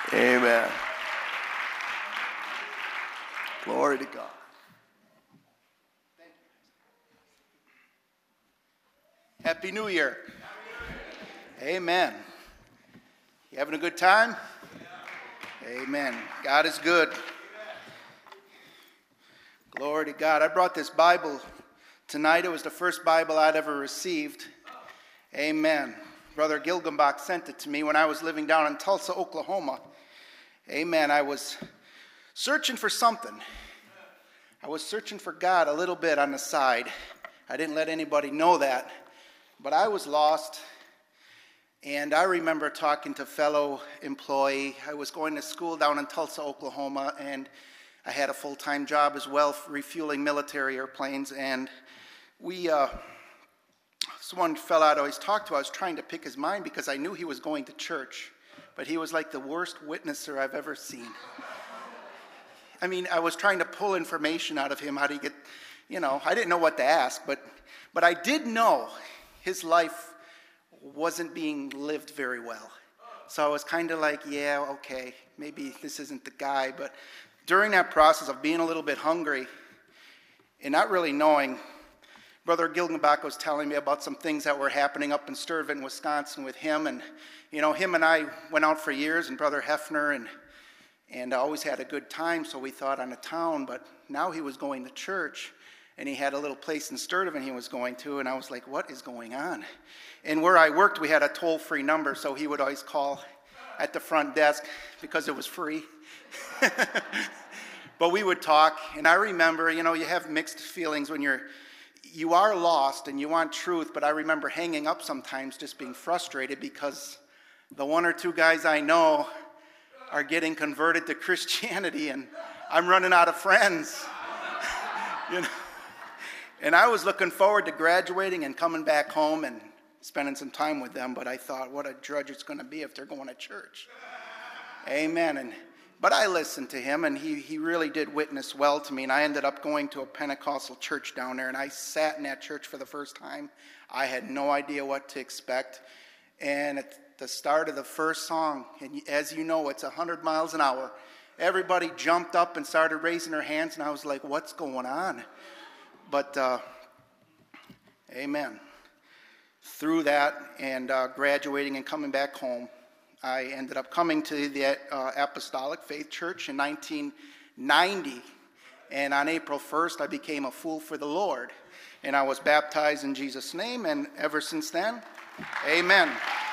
Amen. Glory to God. Happy New Year. Amen. You having a good time? Amen. God is good. Glory to God. I brought this Bible tonight. It was the first Bible I'd ever received. Amen. Brother Gilgenbach sent it to me when I was living down in Tulsa, Oklahoma. Amen. I was searching for something. I was searching for God a little bit on the side. I didn't let anybody know that, but I was lost. And I remember talking to a fellow employee. I was going to school down in Tulsa, Oklahoma, and I had a full-time job as well, refueling military airplanes. And this one fellow I'd always talked to, I was trying to pick his mind because I knew he was going to church, but he was like the worst witnesser I've ever seen. I mean, I was trying to pull information out of him, how to get, I didn't know what to ask, but I did know his life wasn't being lived very well. So I was kind of like, yeah, okay, maybe this isn't the guy. But during that process of being a little bit hungry and not really knowing, Brother Gilgenbach was telling me about some things that were happening up in Sturtevant, Wisconsin with him. And, him and I went out for years, and Brother Hefner, and always had a good time, so we thought on a town. But now he was going to church, and he had a little place in Sturtevant he was going to, and I was like, what is going on? And where I worked, we had a toll-free number, so he would always call at the front desk because it was free. But we would talk, and I remember, you have mixed feelings when you are lost and you want truth, but I remember hanging up sometimes just being frustrated because the one or two guys I know are getting converted to Christianity and I'm running out of friends. And I was looking forward to graduating and coming back home and spending some time with them, but I thought what a drudge it's going to be if they're going to church. Amen. But I listened to him, and he really did witness well to me, and I ended up going to a Pentecostal church down there, and I sat in that church for the first time. I had no idea what to expect, and at the start of the first song, and as you know, it's 100 miles an hour, everybody jumped up and started raising their hands, and I was like, what's going on? But, amen. Through that and graduating and coming back home, I ended up coming to the Apostolic Faith Church in 1990, and on April 1st, I became a fool for the Lord, and I was baptized in Jesus' name, and ever since then, amen.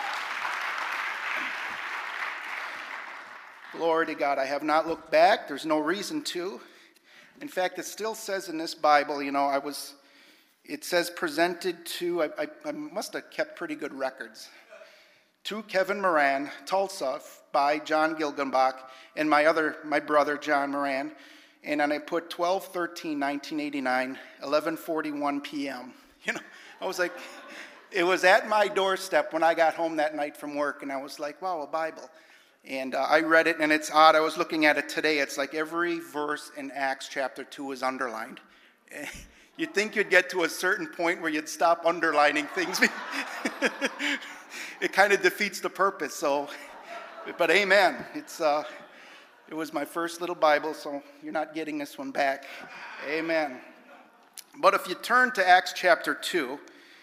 Glory to God. I have not looked back. There's no reason to. In fact, it still says in this Bible, it says presented to, I must have kept pretty good records, to Kevin Moran, Tulsa, by John Gilgenbach, and my brother, John Moran. And then I put 12/13/1989, 11:41 p.m. I was like, it was at my doorstep when I got home that night from work, and I was like, wow, a Bible. And I read it, and it's odd. I was looking at it today. It's like every verse in Acts chapter 2 is underlined. You'd think you'd get to a certain point where you'd stop underlining things. It kind of defeats the purpose. So, but amen. It was my first little Bible, so you're not getting this one back. Amen. But if you turn to Acts chapter 2,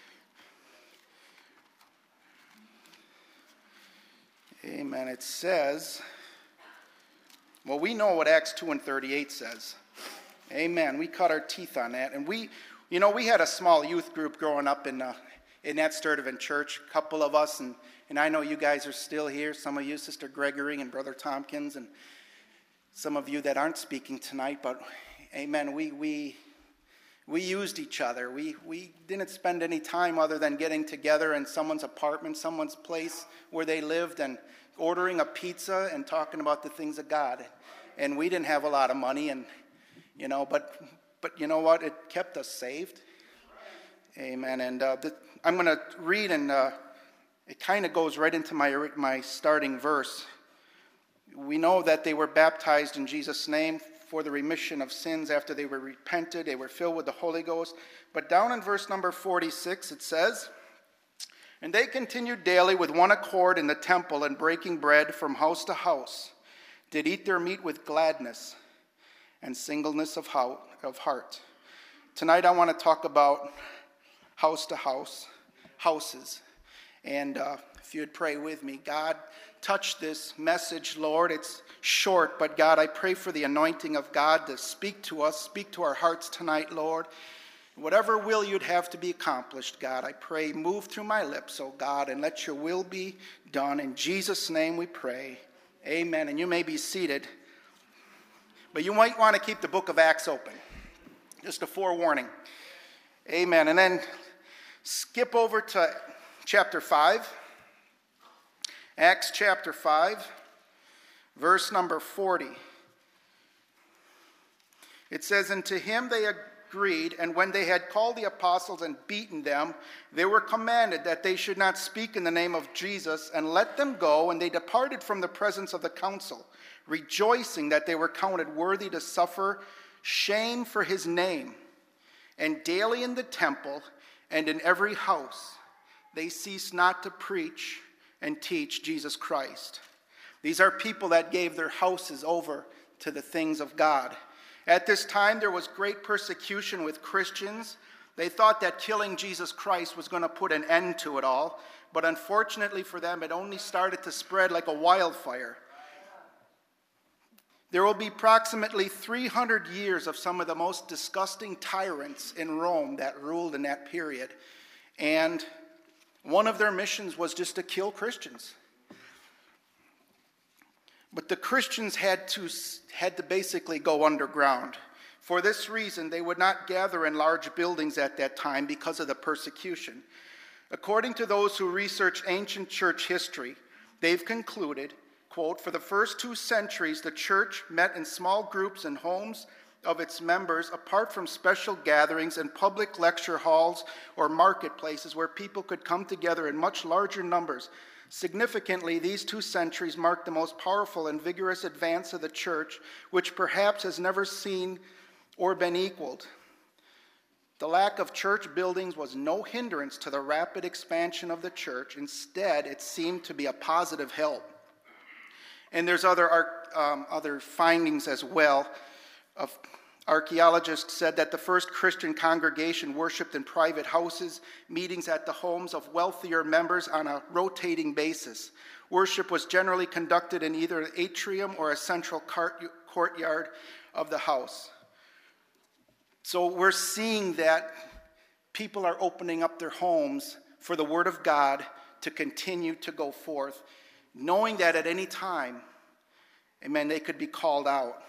amen, it says, well, we know what Acts 2 and 38 says. Amen. We cut our teeth on that. And we had a small youth group growing up in that Sturtevant church, a couple of us, and I know you guys are still here, some of you, Sister Gregory and Brother Tompkins, and some of you that aren't speaking tonight, but amen, we used each other. We didn't spend any time other than getting together in someone's apartment, someone's place where they lived, and ordering a pizza and talking about the things of God. And we didn't have a lot of money, and but you know what? It kept us saved. Amen. And I'm going to read, and it kind of goes right into my starting verse. We know that they were baptized in Jesus' name for the remission of sins after they were repented. They were filled with the Holy Ghost. But down in verse number 46, it says, "And they continued daily with one accord in the temple and breaking bread from house to house. did eat their meat with gladness and singleness of heart. Tonight I want to talk about house to house, houses. And if you'd pray with me, God, touch this message, Lord. It's short, but God, I pray for the anointing of God to speak to us, speak to our hearts tonight, Lord. Whatever will you'd have to be accomplished, God, I pray, move through my lips, oh God, and let your will be done. In Jesus' name we pray. Amen. And you may be seated, but you might want to keep the book of Acts open. Just a forewarning. Amen. And then skip over to chapter 5. Acts chapter 5, verse number 40. It says, "And to him they agreed, and when they had called the apostles and beaten them, they were commanded that they should not speak in the name of Jesus, and let them go. And they departed from the presence of the council, rejoicing that they were counted worthy to suffer shame for his name. And daily in the temple and in every house they ceased not to preach and teach Jesus Christ." These are people that gave their houses over to the things of God. At this time, there was great persecution with Christians. They thought that killing Jesus Christ was going to put an end to it all. But unfortunately for them, it only started to spread like a wildfire. There will be approximately 300 years of some of the most disgusting tyrants in Rome that ruled in that period. And one of their missions was just to kill Christians. But the Christians had to basically go underground. For this reason, they would not gather in large buildings at that time because of the persecution. According to those who research ancient church history, they've concluded, quote, "For the first 2 centuries, the church met in small groups in homes of its members, apart from special gatherings in public lecture halls or marketplaces where people could come together in much larger numbers. Significantly, these 2 centuries marked the most powerful and vigorous advance of the church, which perhaps has never seen or been equaled. The lack of church buildings was no hindrance to the rapid expansion of the church. Instead, it seemed to be a positive help." And there's other findings as well. Archaeologists said that the first Christian congregation worshipped in private houses, meetings at the homes of wealthier members on a rotating basis. Worship was generally conducted in either an atrium or a central courtyard of the house. So we're seeing that people are opening up their homes for the Word of God to continue to go forth, knowing that at any time, amen, they could be called out.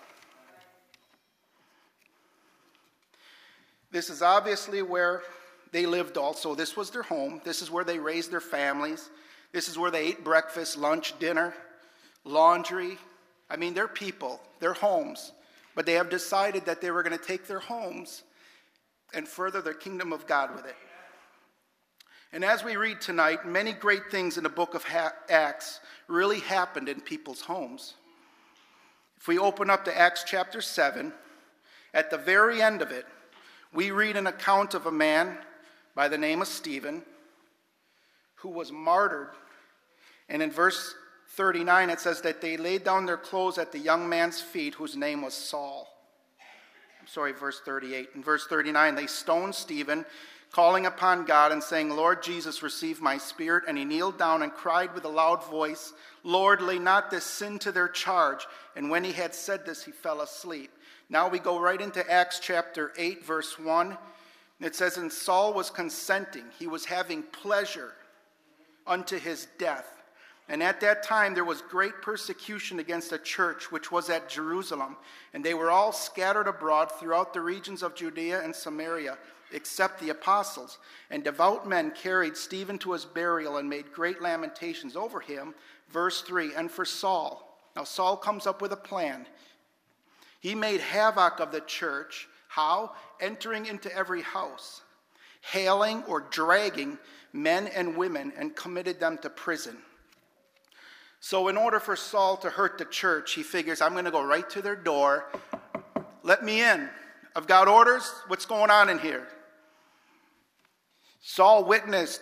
This is obviously where they lived also. This was their home. This is where they raised their families. This is where they ate breakfast, lunch, dinner, laundry. I mean, they're people, their homes. But they have decided that they were going to take their homes and further the kingdom of God with it. And as we read tonight, many great things in the book of Acts really happened in people's homes. If we open up to Acts chapter 7, at the very end of it, we read an account of a man by the name of Stephen who was martyred. And in verse 39, it says that they laid down their clothes at the young man's feet, whose name was Saul. Verse 38. In verse 39, they stoned Stephen, calling upon God and saying, "Lord Jesus, receive my spirit." And he kneeled down and cried with a loud voice, "Lord, lay not this sin to their charge." And when he had said this, he fell asleep. Now we go right into Acts chapter 8, verse 1. It says, "And Saul was consenting. He was having pleasure unto his death. And at that time there was great persecution against the church which was at Jerusalem. And they were all scattered abroad throughout the regions of Judea and Samaria, except the apostles. And devout men carried Stephen to his burial and made great lamentations over him." Verse 3, "And for Saul." Now Saul comes up with a plan. "He made havoc of the church." How? Entering into every house, hailing or dragging men and women, and committed them to prison. So in order for Saul to hurt the church, he figures, I'm going to go right to their door. Let me in. I've got orders. What's going on in here? Saul witnessed the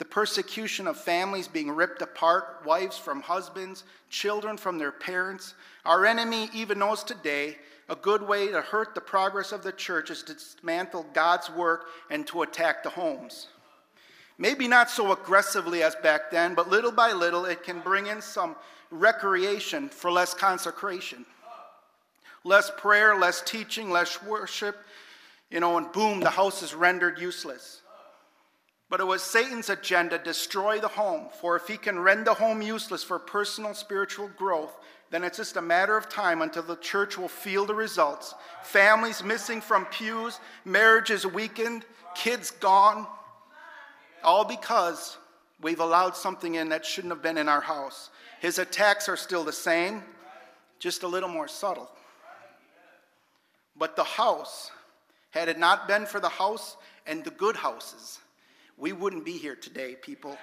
the persecution of families being ripped apart, wives from husbands, children from their parents. Our enemy even knows today a good way to hurt the progress of the church is to dismantle God's work and to attack the homes. Maybe not so aggressively as back then, but little by little it can bring in some recreation for less consecration. Less prayer, less teaching, less worship, and boom, the house is rendered useless. But it was Satan's agenda, destroy the home. For if he can render the home useless for personal spiritual growth, then it's just a matter of time until the church will feel the results. Families missing from pews, marriages weakened, kids gone. All because we've allowed something in that shouldn't have been in our house. His attacks are still the same, just a little more subtle. But the house, had it not been for the house and the good houses, we wouldn't be here today, people.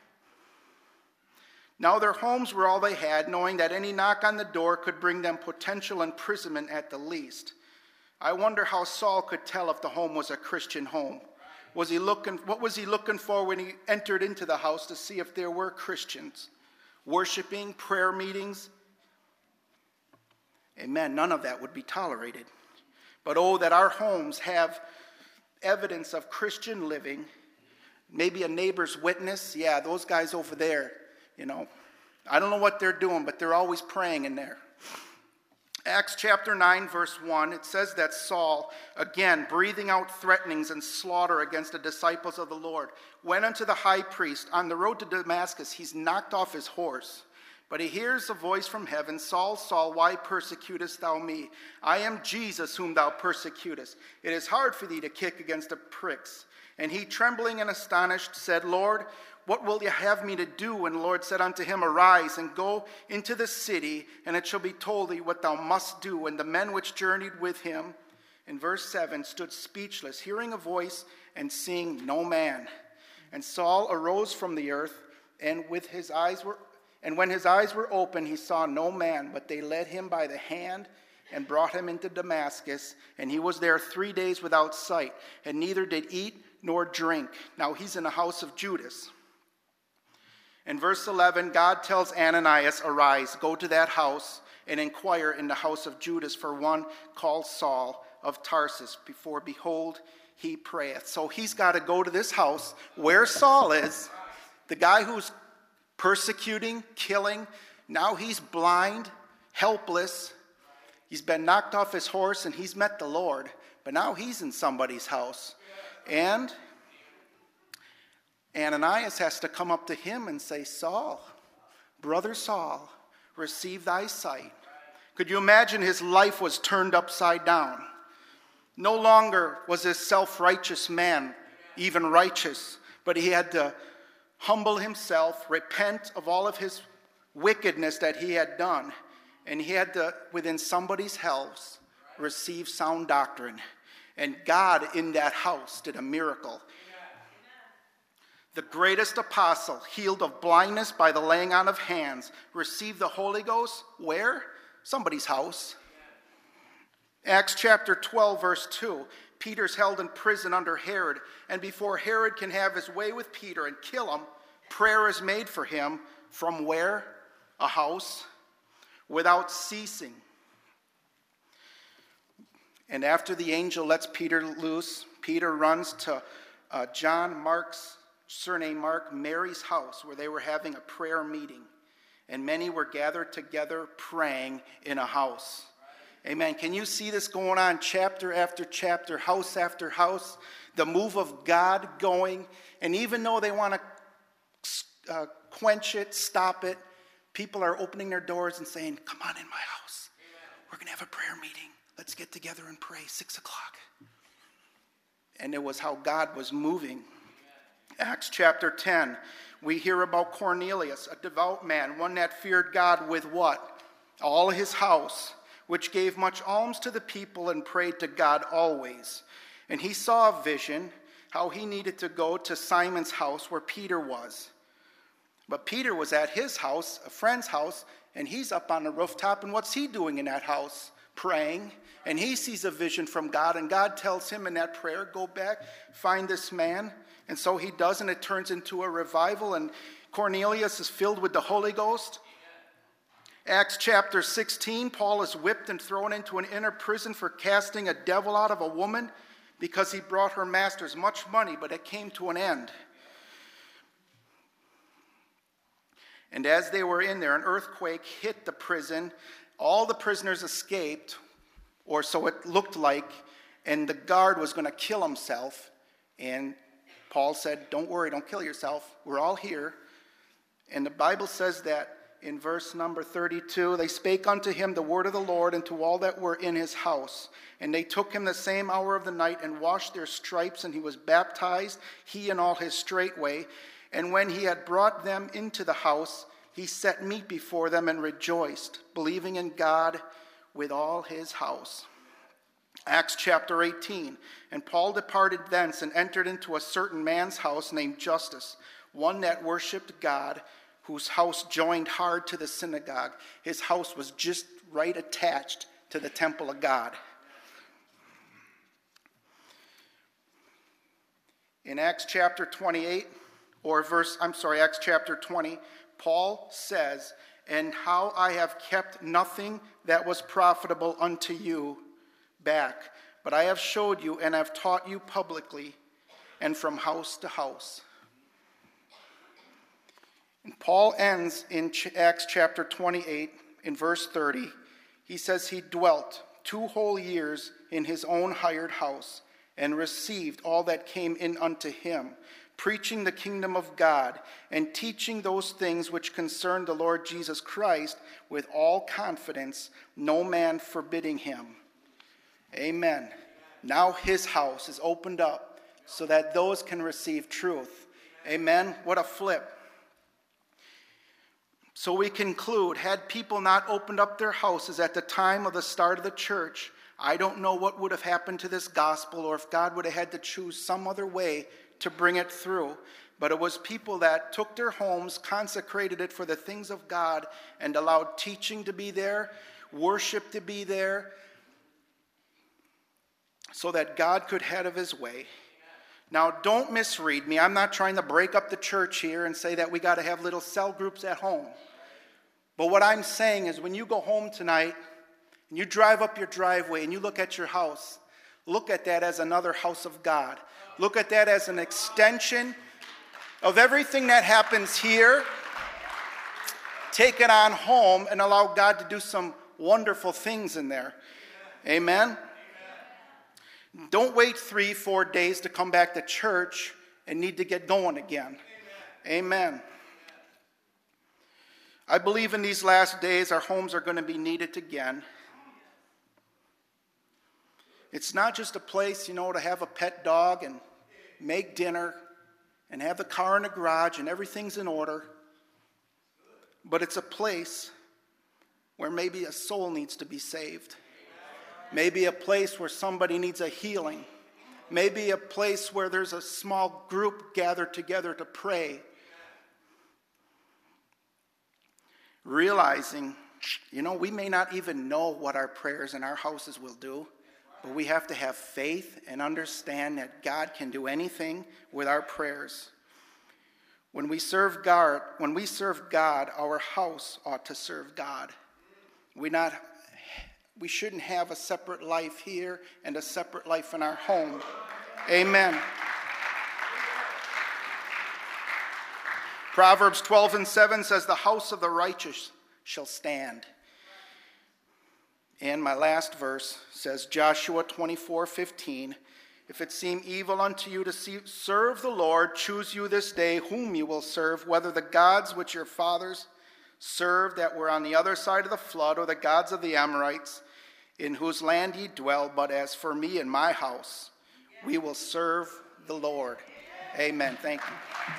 Now their homes were all they had, knowing that any knock on the door could bring them potential imprisonment at the least. I wonder how Saul could tell if the home was a Christian home. What was he looking for when he entered into the house to see if there were Christians? Worshiping, prayer meetings? Amen. None of that would be tolerated. But oh, that our homes have evidence of Christian living. Maybe a neighbor's witness. Yeah, those guys over there, I don't know what they're doing, but they're always praying in there. Acts chapter 9, verse 1, it says that Saul, again, breathing out threatenings and slaughter against the disciples of the Lord, went unto the high priest. On the road to Damascus, he's knocked off his horse. But he hears a voice from heaven, Saul, Saul, why persecutest thou me? I am Jesus whom thou persecutest. It is hard for thee to kick against the pricks. And he, trembling and astonished, said, Lord, what will you have me to do? And the Lord said unto him, Arise and go into the city, and it shall be told thee what thou must do. And the men which journeyed with him, in verse 7, stood speechless, hearing a voice and seeing no man. And Saul arose from the earth, and when his eyes were open, he saw no man, but they led him by the hand and brought him into Damascus. And he was there 3 days without sight, and neither did eat nor drink. Now he's in the house of Judas. In verse 11, God tells Ananias, Arise, go to that house, and inquire in the house of Judas for one called Saul of Tarsus, for behold, he prayeth. So he's got to go to this house where Saul is, the guy who's persecuting, killing. Now he's blind, helpless. He's been knocked off his horse and he's met the Lord. But now he's in somebody's house. And Ananias has to come up to him and say, Saul, brother Saul, receive thy sight. Could you imagine his life was turned upside down? No longer was this self-righteous man even righteous, but he had to humble himself, repent of all of his wickedness that he had done, and he had to, within somebody's house, receive sound doctrine. And God in that house did a miracle. The greatest apostle, healed of blindness by the laying on of hands, received the Holy Ghost, where? Somebody's house. Acts chapter 12, verse 2. Peter's held in prison under Herod, and before Herod can have his way with Peter and kill him, prayer is made for him from where? A house, without ceasing. And after the angel lets Peter loose, Peter runs to Mark's surname Mark, Mary's house, where they were having a prayer meeting. And many were gathered together praying in a house. Amen. Can you see this going on chapter after chapter, house after house? The move of God going. And even though they want to quench it, stop it, people are opening their doors and saying, come on in my house. We're going to have a prayer meeting. Let's get together and pray, 6 o'clock. And it was how God was moving. Acts chapter 10, we hear about Cornelius, a devout man, one that feared God with what? All his house, which gave much alms to the people and prayed to God always. And he saw a vision, how he needed to go to Simon's house where Peter was. But Peter was at his house, a friend's house, and he's up on the rooftop, and what's he doing in that house? praying, and he sees a vision from God, and God tells him in that prayer, go back, find this man. And so he does, and it turns into a revival, and Cornelius is filled with the Holy Ghost. Acts chapter 16, Paul is whipped and thrown into an inner prison for casting a devil out of a woman because he brought her masters much money, but it came to an end. And as they were in there, an earthquake hit the prison. All the prisoners escaped, or so it looked like, and the guard was going to kill himself. And Paul said, don't worry, don't kill yourself. We're all here. And the Bible says that in verse number 32, they spake unto him the word of the Lord and to all that were in his house. And they took him the same hour of the night and washed their stripes, and he was baptized, he and all his straightway. And when he had brought them into the house, he set meat before them and rejoiced, believing in God with all his house. Acts chapter 18, and Paul departed thence and entered into a certain man's house named Justus, one that worshipped God, whose house joined hard to the synagogue. His house was just right attached to the temple of God. In Acts chapter 28, Acts chapter 20, Paul says, and how I have kept nothing that was profitable unto you back, but I have showed you and have taught you publicly and from house to house. And Paul ends in Acts chapter 28 in verse 30. He says he dwelt 2 whole years in his own hired house and received all that came in unto him, preaching the kingdom of God and teaching those things which concern the Lord Jesus Christ with all confidence, no man forbidding him. Amen. Now his house is opened up so that those can receive truth. Amen. What a flip. So we conclude, had people not opened up their houses at the time of the start of the church, I don't know what would have happened to this gospel, or if God would have had to choose some other way to bring it through. But it was people that took their homes, consecrated it for the things of God, and allowed teaching to be there, worship to be there, so that God could have his way. Now, don't misread me. I'm not trying to break up the church here and say that we got to have little cell groups at home. But what I'm saying is, when you go home tonight and you drive up your driveway and you look at your house, look at that as another house of God. Look at that as an extension of everything that happens here. Take it on home and allow God to do some wonderful things in there. Amen? Don't wait 3-4 days to come back to church and need to get going again. Amen. I believe in these last days our homes are going to be needed again. It's not just a place, to have a pet dog and make dinner and have the car in the garage and everything's in order. But it's a place where maybe a soul needs to be saved. Maybe a place where somebody needs a healing. Maybe a place where there's a small group gathered together to pray. Realizing, we may not even know what our prayers in our houses will do, but we have to have faith and understand that God can do anything with our prayers. When we serve God, our house ought to serve God. We shouldn't have a separate life here and a separate life in our home. Amen. Proverbs 12:7 says, the house of the righteous shall stand. And my last verse says, Joshua 24:15, if it seem evil unto you to serve the Lord, choose you this day whom you will serve, whether the gods which your fathers served that were on the other side of the flood, or the gods of the Amorites, in whose land ye dwell. But as for me and my house, we will serve the Lord. Amen. Thank you.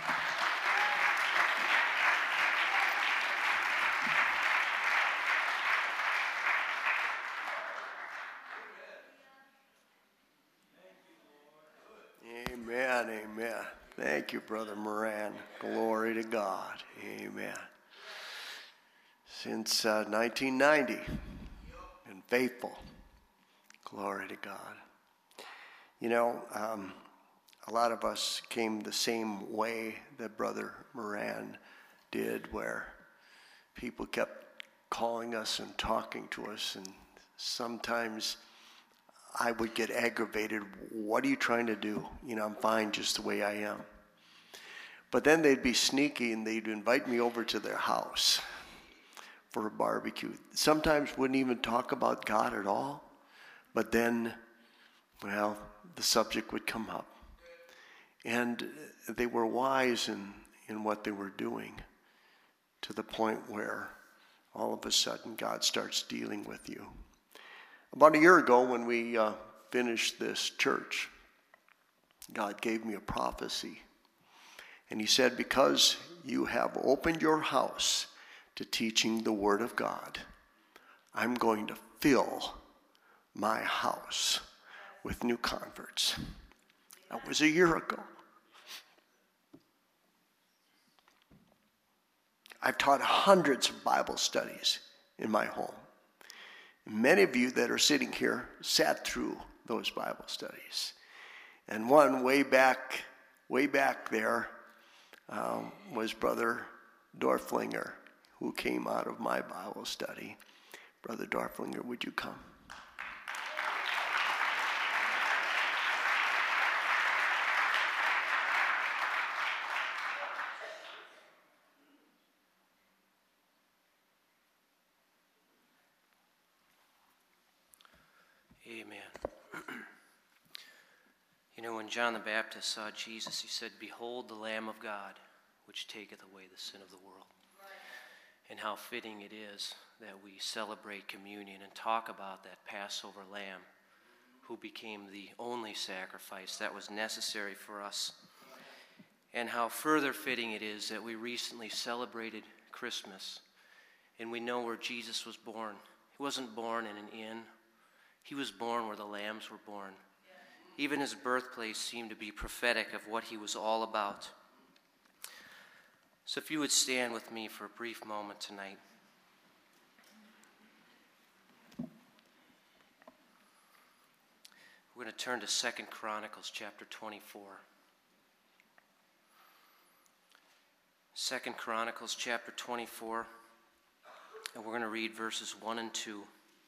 Amen, amen. Thank you, Brother Moran. Glory to God. Amen. Since 1990, been faithful. Glory to God. You know, a lot of us came the same way that Brother Moran did, where people kept calling us and talking to us, and sometimes I would get aggravated. What are you trying to do? You know, I'm fine just the way I am. But then they'd be sneaky and they'd invite me over to their house for a barbecue. Sometimes wouldn't even talk about God at all. But then, well, the subject would come up. And they were wise in what they were doing, to the point where all of a sudden God starts dealing with you. About a year ago, when we finished this church, God gave me a prophecy. And he said, because you have opened your house to teaching the Word of God, I'm going to fill my house with new converts. That was a year ago. I've taught hundreds of Bible studies in my home. Many of you that are sitting here sat through those Bible studies. And one way back there was Brother Dorflinger, who came out of my Bible study. Brother Dorflinger, would you come? Amen. You know, when John the Baptist saw Jesus, he said, "Behold the Lamb of God, which taketh away the sin of the world." And how fitting it is that we celebrate communion and talk about that Passover Lamb who became the only sacrifice that was necessary for us. And how further fitting it is that we recently celebrated Christmas, and we know where Jesus was born. He wasn't born in an inn. He was born where the lambs were born. Even his birthplace seemed to be prophetic of what he was all about. So if you would stand with me for a brief moment tonight. We're going to turn to 2 Chronicles chapter 24. 2 Chronicles chapter 24, and we're going to read verses 1 and 2.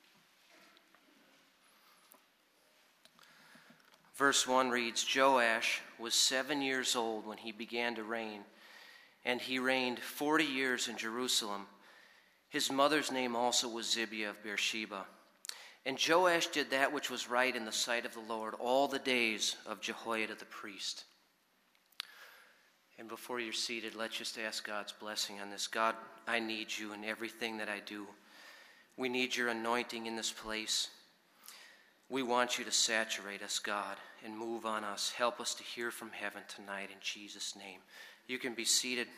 Verse 1 reads, Joash was 7 years old when he began to reign, and he reigned 40 years in Jerusalem. His mother's name also was Zibiah of Beersheba. And Joash did that which was right in the sight of the Lord all the days of Jehoiada the priest. And before you're seated, let's just ask God's blessing on this. God, I need you in everything that I do. We need your anointing in this place. We want you to saturate us, God, and move on us. Help us to hear from heaven tonight in Jesus' name. You can be seated.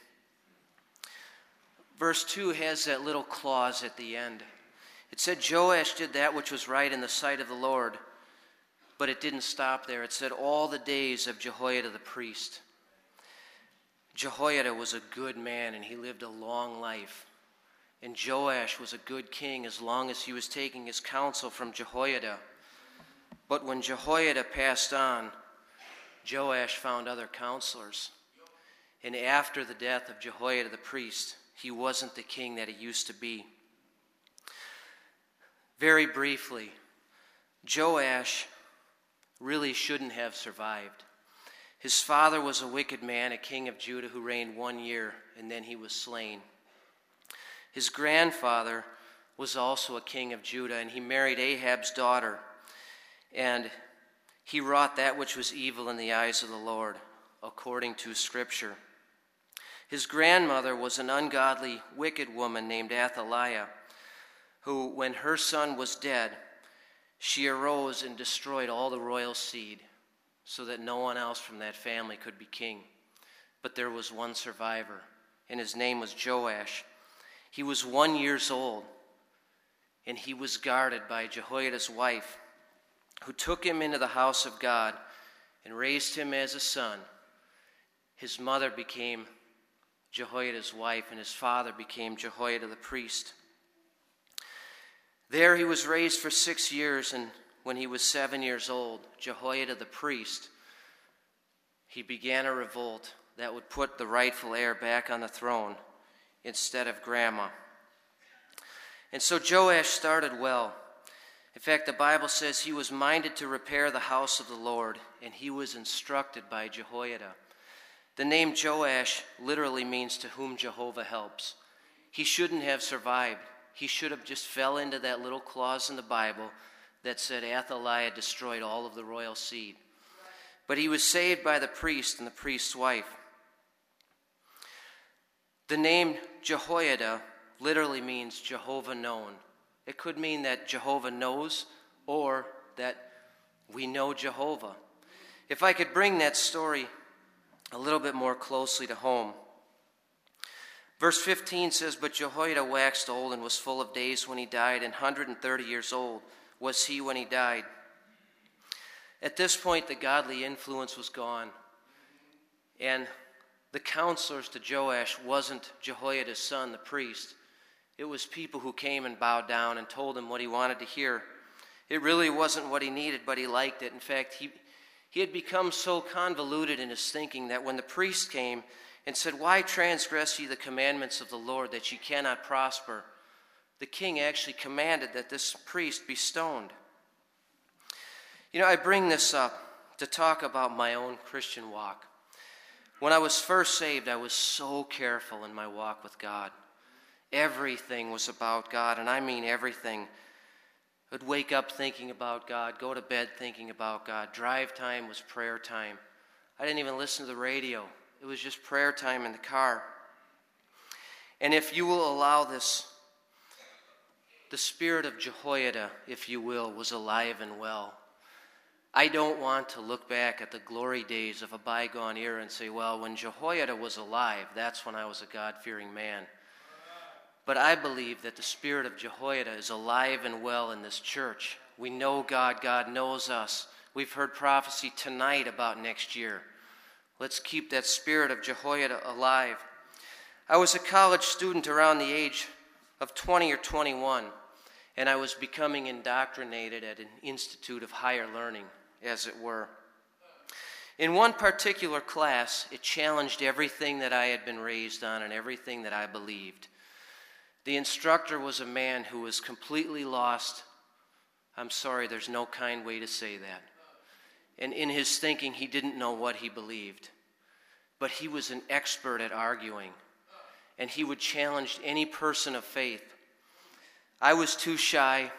Verse 2 has that little clause at the end. It said Joash did that which was right in the sight of the Lord, but it didn't stop there. It said all the days of Jehoiada the priest. Jehoiada was a good man, and he lived a long life. And Joash was a good king as long as he was taking his counsel from Jehoiada. But when Jehoiada passed on, Joash found other counselors. And after the death of Jehoiada the priest, he wasn't the king that he used to be. Very briefly, Joash really shouldn't have survived. His father was a wicked man, a king of Judah who reigned 1 year, and then he was slain. His grandfather was also a king of Judah, and he married Ahab's daughter. And he wrought that which was evil in the eyes of the Lord, according to Scripture. His grandmother was an ungodly, wicked woman named Athaliah, who, when her son was dead, she arose and destroyed all the royal seed, so that no one else from that family could be king. But there was one survivor, and his name was Joash. He was 1 year old, and he was guarded by Jehoiada's wife, who took him into the house of God and raised him as a son. His mother became Jehoiada's wife, and his father became Jehoiada the priest. There he was raised for 6 years, and when he was 7 years old, Jehoiada the priest, he began a revolt that would put the rightful heir back on the throne instead of grandma. And so Joash started well. In fact, the Bible says he was minded to repair the house of the Lord, and he was instructed by Jehoiada. The name Joash literally means to whom Jehovah helps. He shouldn't have survived. He should have just fell into that little clause in the Bible that said Athaliah destroyed all of the royal seed. But he was saved by the priest and the priest's wife. The name Jehoiada literally means Jehovah known. It could mean that Jehovah knows or that we know Jehovah. If I could bring that story a little bit more closely to home. Verse 15 says, "But Jehoiada waxed old and was full of days when he died, and 130 years old was he when he died." At this point, the godly influence was gone. And the counselors to Joash wasn't Jehoiada's son, the priest. It was people who came and bowed down and told him what he wanted to hear. It really wasn't what he needed, but he liked it. In fact, he had become so convoluted in his thinking that when the priest came and said, "Why transgress ye the commandments of the Lord that ye cannot prosper?" the king actually commanded that this priest be stoned. I bring this up to talk about my own Christian walk. When I was first saved, I was so careful in my walk with God. Everything was about God, and I mean everything. I'd wake up thinking about God, go to bed thinking about God. Drive time was prayer time. I didn't even listen to the radio. It was just prayer time in the car. And if you will allow this, the spirit of Jehoiada, if you will, was alive and well. I don't want to look back at the glory days of a bygone era and say, well, when Jehoiada was alive, that's when I was a God-fearing man. But I believe that the spirit of Jehoiada is alive and well in this church. We know God. God knows us. We've heard prophecy tonight about next year. Let's keep that spirit of Jehoiada alive. I was a college student around the age of 20 or 21, and I was becoming indoctrinated at an institute of higher learning, as it were. In one particular class, it challenged everything that I had been raised on and everything that I believed. The instructor was a man who was completely lost. I'm sorry, there's no kind way to say that. And in his thinking, he didn't know what he believed. But he was an expert at arguing. And he would challenge any person of faith. I was too shy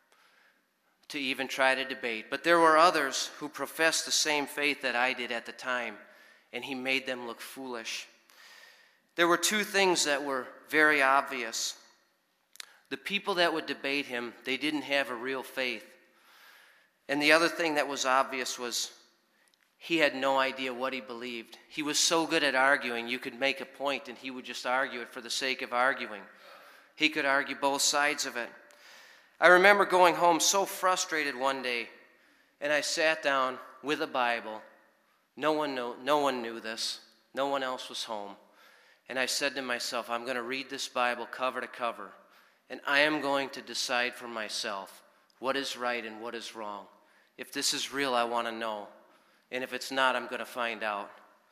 to even try to debate. But there were others who professed the same faith that I did at the time. And he made them look foolish. There were two things that were very obvious. The people that would debate him, they didn't have a real faith. And the other thing that was obvious was he had no idea what he believed. He was so good at arguing, you could make a point and he would just argue it for the sake of arguing. He could argue both sides of it. I remember going home so frustrated one day, and I sat down with a Bible. No one knew this. No one else was home. And I said to myself, I'm going to read this Bible cover to cover, and I am going to decide for myself what is right and what is wrong. If this is real, I want to know. And if it's not, I'm going to find out.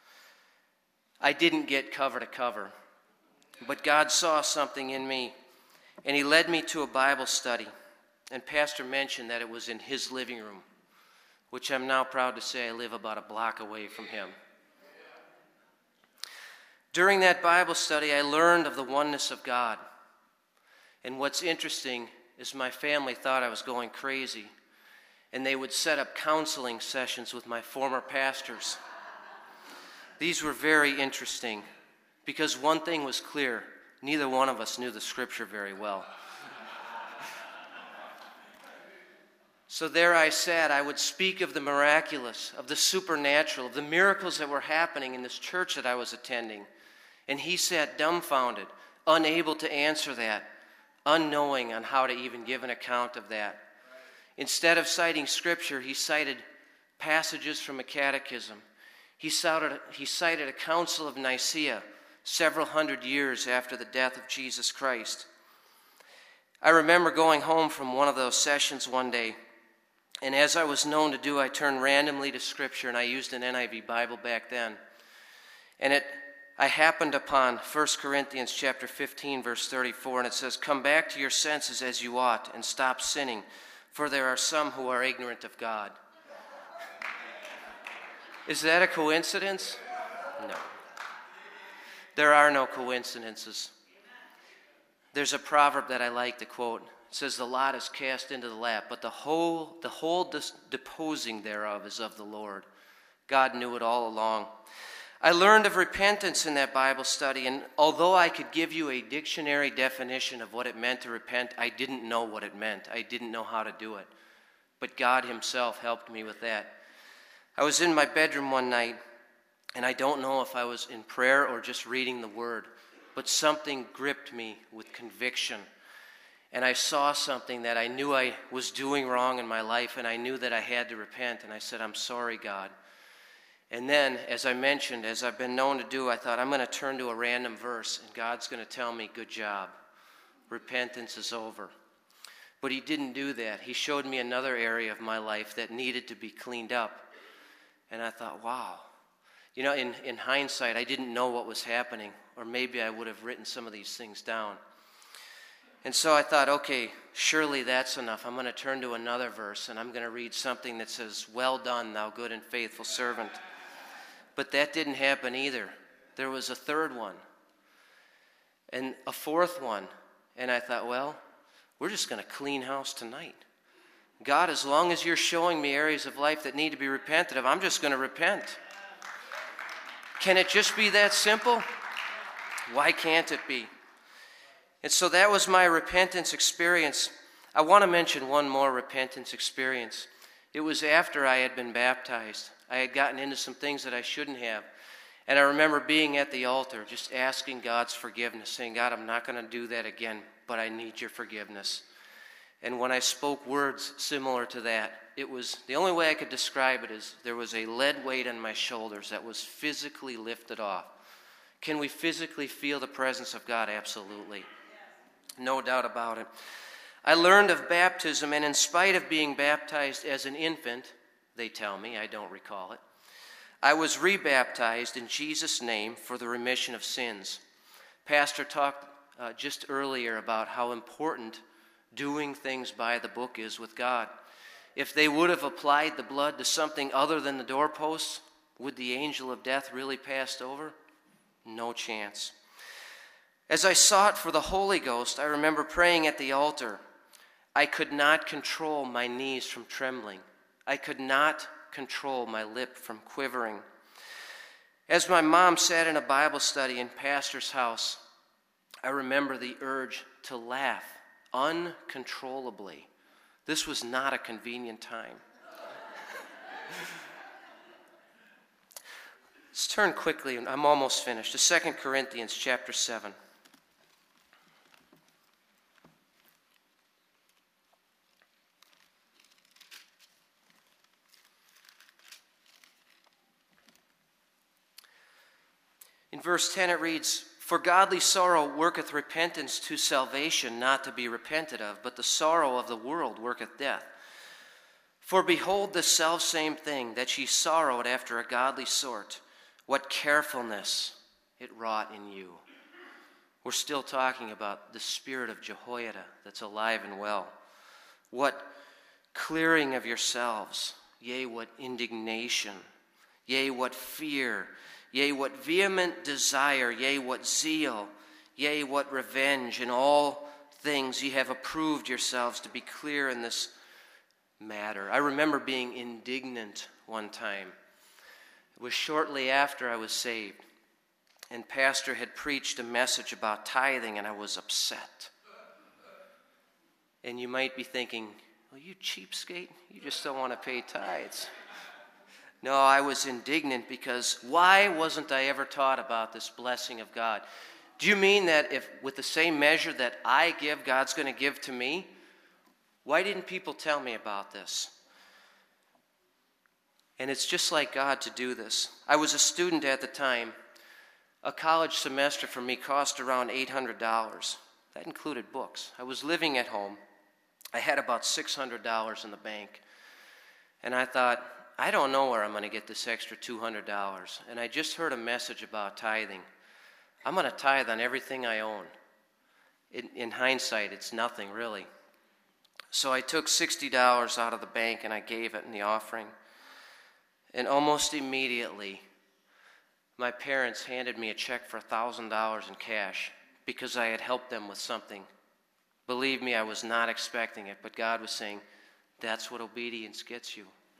I didn't get cover to cover, but God saw something in me, and he led me to a Bible study. And Pastor mentioned that it was in his living room, which I'm now proud to say I live about a block away from him. During that Bible study, I learned of the oneness of God. And what's interesting is my family thought I was going crazy, and they would set up counseling sessions with my former pastors. These were very interesting because one thing was clear: neither one of us knew the Scripture very well. So there I sat. I would speak of the miraculous, of the supernatural, of the miracles that were happening in this church that I was attending. And he sat dumbfounded, unable to answer that, unknowing on how to even give an account of that. Instead of citing Scripture, he cited passages from a catechism. He cited a Council of Nicaea several hundred years after the death of Jesus Christ. I remember going home from one of those sessions one day, and as I was known to do, I turned randomly to Scripture, and I used an NIV Bible back then. And I happened upon 1 Corinthians chapter 15, verse 34, and it says, "Come back to your senses as you ought, and stop sinning, for there are some who are ignorant of God." Is that a coincidence? No. There are no coincidences. There's a proverb that I like to quote. It says, "The lot is cast into the lap, but the whole disposing thereof is of the Lord." God knew it all along. I learned of repentance in that Bible study, and although I could give you a dictionary definition of what it meant to repent, I didn't know what it meant. I didn't know how to do it. But God himself helped me with that. I was in my bedroom one night, and I don't know if I was in prayer or just reading the Word, but something gripped me with conviction. And I saw something that I knew I was doing wrong in my life, and I knew that I had to repent. And I said, "I'm sorry, God." And then, as I mentioned, as I've been known to do, I thought, I'm going to turn to a random verse, and God's going to tell me, "Good job. Repentance is over." But he didn't do that. He showed me another area of my life that needed to be cleaned up. And I thought, wow. You know, in hindsight, I didn't know what was happening, or maybe I would have written some of these things down. And so I thought, okay, surely that's enough. I'm going to turn to another verse, and I'm going to read something that says, "Well done, thou good and faithful servant." But that didn't happen either. There was a third one, and a fourth one. And I thought, well, we're just going to clean house tonight. God, as long as you're showing me areas of life that need to be repented of, I'm just going to repent. Can it just be that simple? Why can't it be? And so that was my repentance experience. I want to mention one more repentance experience. It was after I had been baptized. I had gotten into some things that I shouldn't have. And I remember being at the altar, just asking God's forgiveness, saying, "God, I'm not going to do that again, but I need your forgiveness." And when I spoke words similar to that, it was, the only way I could describe it is there was a lead weight on my shoulders that was physically lifted off. Can we physically feel the presence of God? Absolutely. No doubt about it. I learned of baptism, and in spite of being baptized as an infant, they tell me, I don't recall it, I was rebaptized in Jesus' name for the remission of sins. Pastor talked just earlier about how important doing things by the book is with God. If they would have applied the blood to something other than the doorposts, would the angel of death really passed over? No chance. As I sought for the Holy Ghost, I remember praying at the altar. I could not control my knees from trembling. I could not control my lip from quivering. As my mom sat in a Bible study in Pastor's house, I remember the urge to laugh uncontrollably. This was not a convenient time. Let's turn quickly, I'm almost finished, to 2 Corinthians chapter 7. In verse 10 it reads, "For godly sorrow worketh repentance to salvation, not to be repented of, but the sorrow of the world worketh death. For behold the selfsame thing, that ye sorrowed after a godly sort, what carefulness it wrought in you." We're still talking about the spirit of Jehoiada that's alive and well. What clearing of yourselves, yea, what indignation, yea, what fear, yea, what vehement desire, yea, what zeal, yea, what revenge. In all things ye have approved yourselves to be clear in this matter. I remember being indignant one time. It was shortly after I was saved, and Pastor had preached a message about tithing, and I was upset. And you might be thinking, well, you cheapskate, you just don't want to pay tithes. No, I was indignant because why wasn't I ever taught about this blessing of God? Do you mean that if with the same measure that I give, God's going to give to me? Why didn't people tell me about this? And it's just like God to do this. I was a student at the time. A college semester for me cost around $800. That included books. I was living at home. I had about $600 in the bank. And I thought, I don't know where I'm going to get this extra $200. And I just heard a message about tithing. I'm going to tithe on everything I own. In hindsight, it's nothing really. So I took $60 out of the bank and I gave it in the offering. And almost immediately, my parents handed me a check for $1,000 in cash because I had helped them with something. Believe me, I was not expecting it, but God was saying, that's what obedience gets you.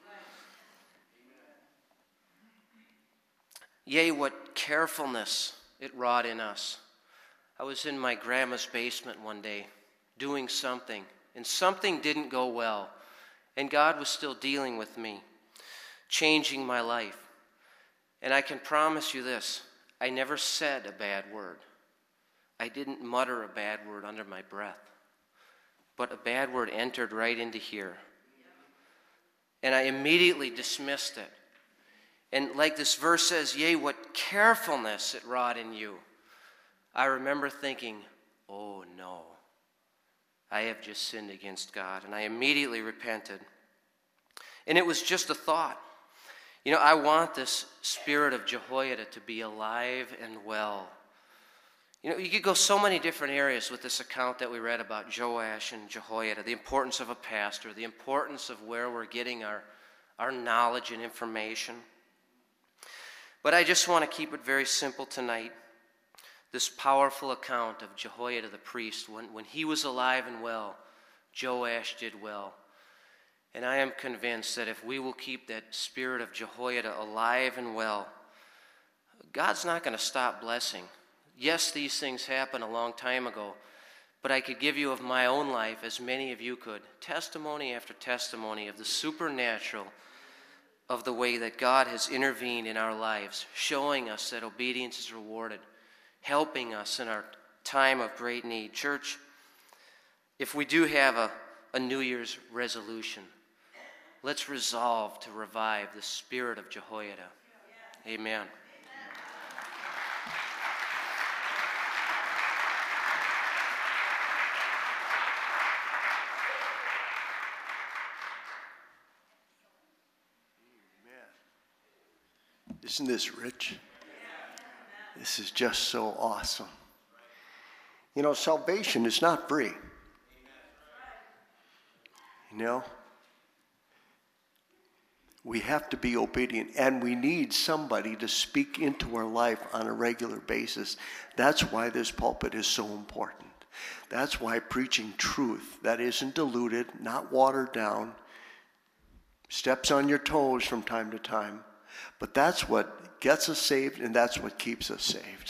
Yea, what carefulness it wrought in us. I was in my grandma's basement one day doing something, and something didn't go well, and God was still dealing with me, changing my life. And I can promise you this, I never said a bad word. I didn't mutter a bad word under my breath, but a bad word entered right into here. And I immediately dismissed it. And like this verse says, yea, what carefulness it wrought in you. I remember thinking, oh no, I have just sinned against God. And I immediately repented. And it was just a thought. You know, I want this spirit of Jehoiada to be alive and well. You know, you could go so many different areas with this account that we read about Joash and Jehoiada, the importance of a pastor, the importance of where we're getting our knowledge and information. But I just want to keep it very simple tonight. This powerful account of Jehoiada the priest, when he was alive and well, Joash did well. And I am convinced that if we will keep that spirit of Jehoiada alive and well, God's not going to stop blessing. Yes, these things happened a long time ago, but I could give you of my own life, as many of you could, testimony after testimony of the supernatural, of the way that God has intervened in our lives, showing us that obedience is rewarded, helping us in our time of great need. Church, if we do have a New Year's resolution, let's resolve to revive the spirit of Jehoiada. Amen. Isn't this rich? This is just so awesome. You know, salvation is not free. You know? We have to be obedient, and we need somebody to speak into our life on a regular basis. That's why this pulpit is so important. That's why preaching truth that isn't diluted, not watered down, steps on your toes from time to time, but that's what gets us saved, and that's what keeps us saved.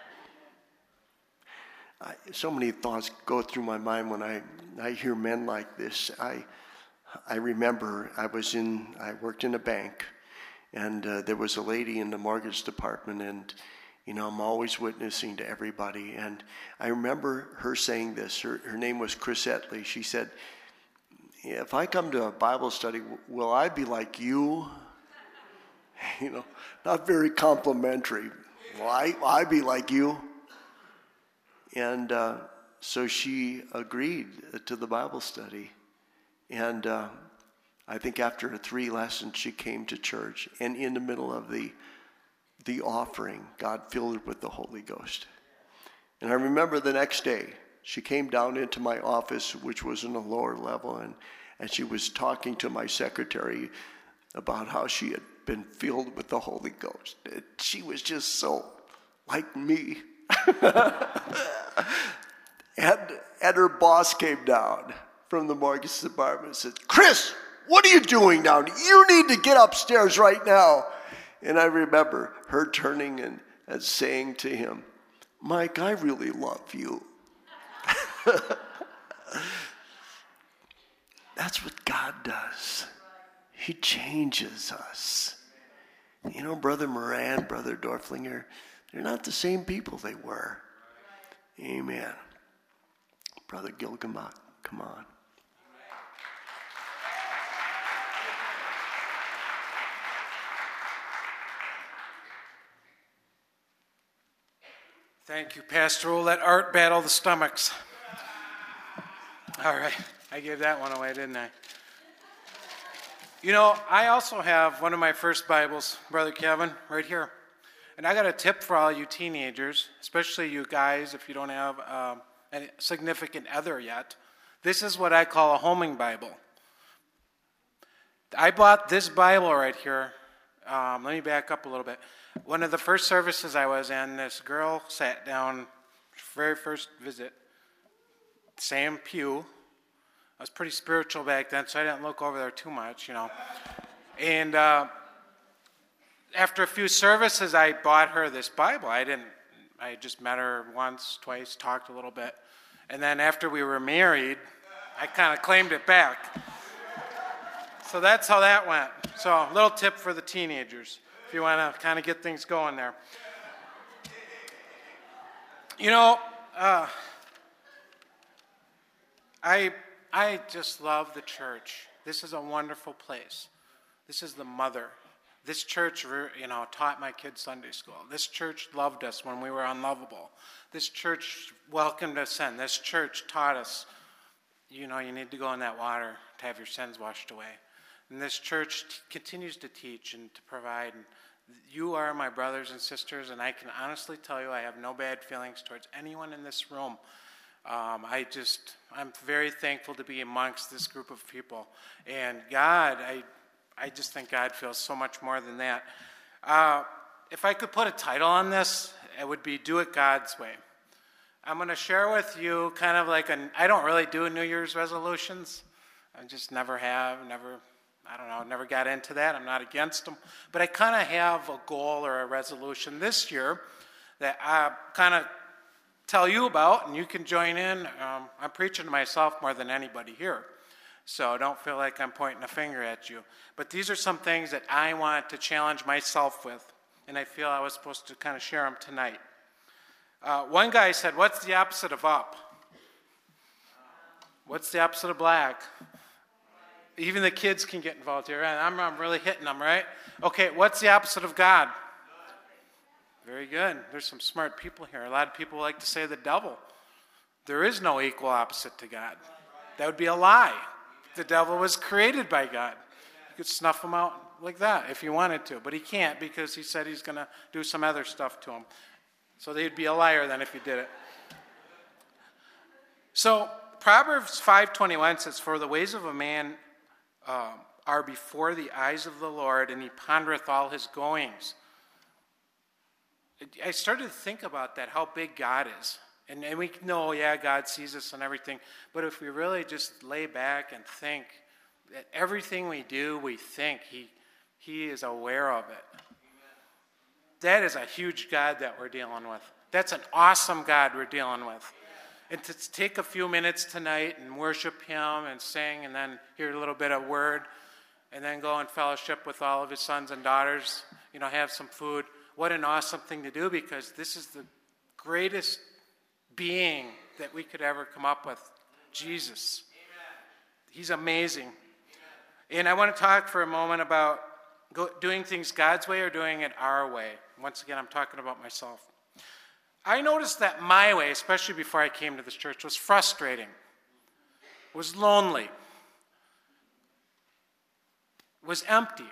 So many thoughts go through my mind when I hear men like this. I remember I worked in a bank, and there was a lady in the mortgage department, and you know, I'm always witnessing to everybody. And I remember her saying this. Her name was Chris Etley. She said, if I come to a Bible study, will I be like you? You know, not very complimentary. Will I be like you? And so she agreed to the Bible study. And I think after 3 lessons, she came to church. And in the middle of the offering, God filled her with the Holy Ghost. And I remember the next day, she came down into my office, which was in a lower level, and she was talking to my secretary about how she had been filled with the Holy Ghost. She was just so like me. and her boss came down from the mortgage department and said, Chris, what are you doing down? You need to get upstairs right now. And I remember her turning and saying to him, Mike, I really love you. That's what God does. He changes us. You know, Brother Moran, Brother Dorflinger, they're not the same people they were. Amen. Brother Gilgamot, come on. Thank you, Pastor. We'll let Art battle the stomachs. All right. I gave that one away, didn't I? You know, I also have one of my first Bibles, Brother Kevin, right here. And I got a tip for all you teenagers, especially you guys, if you don't have a significant other yet. This is what I call a homing Bible. I bought this Bible right here. Let me back up a little bit. One of the first services I was in, this girl sat down, very first visit, same pew. I was pretty spiritual back then, so I didn't look over there too much, you know. And after a few services, I bought her this Bible. I just met her once, twice, talked a little bit. And then after we were married, I kind of claimed it back. So that's how that went. So a little tip for the teenagers, if you want to kind of get things going there. You know, I just love the church. This is a wonderful place. This is the mother. This church, you know, taught my kids Sunday school. This church loved us when we were unlovable. This church welcomed us in. This church taught us, you know, you need to go in that water to have your sins washed away. And this church continues to teach and to provide. And you are my brothers and sisters, and I can honestly tell you I have no bad feelings towards anyone in this room. I'm very thankful to be amongst this group of people. And God, I just think God feels so much more than that. If I could put a title on this, it would be Do It God's Way. I'm going to share with you kind of like I don't really do New Year's resolutions. I just never got into that. I'm not against them. But I kind of have a goal or a resolution this year that I kind of tell you about, and you can join in. I'm preaching to myself more than anybody here, so don't feel like I'm pointing a finger at you. But these are some things that I want to challenge myself with, and I feel I was supposed to kind of share them tonight. One guy said, what's the opposite of up? What's the opposite of black? Even the kids can get involved here. I'm really hitting them, right? Okay, what's the opposite of God? Very good. There's some smart people here. A lot of people like to say the devil. There is no equal opposite to God. That would be a lie. The devil was created by God. You could snuff him out like that if you wanted to, but he can't because he said he's going to do some other stuff to him. So they'd be a liar then if you did it. So Proverbs 5:21 says, for the ways of a man are before the eyes of the Lord, and he pondereth all his goings. I started to think about that, how big God is. And we know, yeah, God sees us and everything. But if we really just lay back and think that everything we do, we think, he is aware of it. That is a huge God that we're dealing with. That's an awesome God we're dealing with. And to take a few minutes tonight and worship him and sing and then hear a little bit of word and then go and fellowship with all of his sons and daughters, you know, have some food. What an awesome thing to do, because this is the greatest being that we could ever come up with, Jesus. Amen. He's amazing. Amen. And I want to talk for a moment about doing things God's way or doing it our way. Once again, I'm talking about myself. I noticed that my way, especially before I came to this church, was frustrating, was lonely, was empty.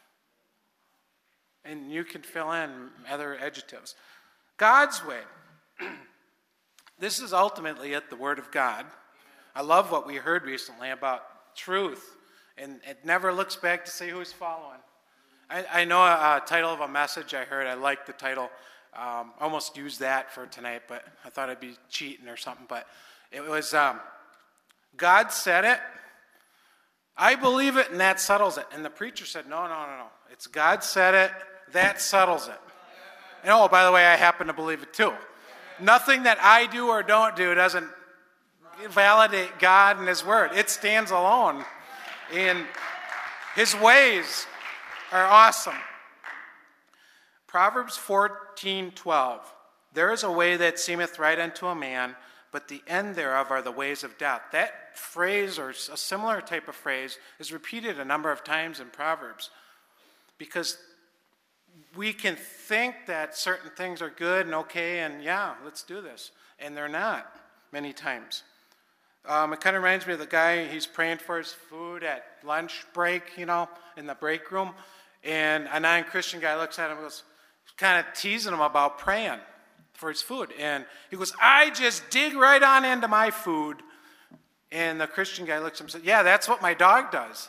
And you can fill in other adjectives. God's way. This is ultimately it, the Word of God. I love what we heard recently about truth. And it never looks back to say who's following. I know a title of a message I heard. I liked the title. Almost used that for tonight, but I thought I'd be cheating or something. But it was, God said it. I believe it, and that settles it. And the preacher said, no. It's God said it. That settles it. And oh, by the way, I happen to believe it too. Nothing that I do or don't do doesn't validate God and his word. It stands alone. And his ways are awesome. Proverbs 14:12. There is a way that seemeth right unto a man, but the end thereof are the ways of death. That phrase, or a similar type of phrase, is repeated a number of times in Proverbs. Because we can think that certain things are good and okay, and yeah, let's do this. And they're not, many times. It kind of reminds me of the guy, he's praying for his food at lunch break, in the break room. And a non-Christian guy looks at him and goes, kind of teasing him about praying for his food. And he goes, I just dig right on into my food. And the Christian guy looks at him and says, yeah, that's what my dog does.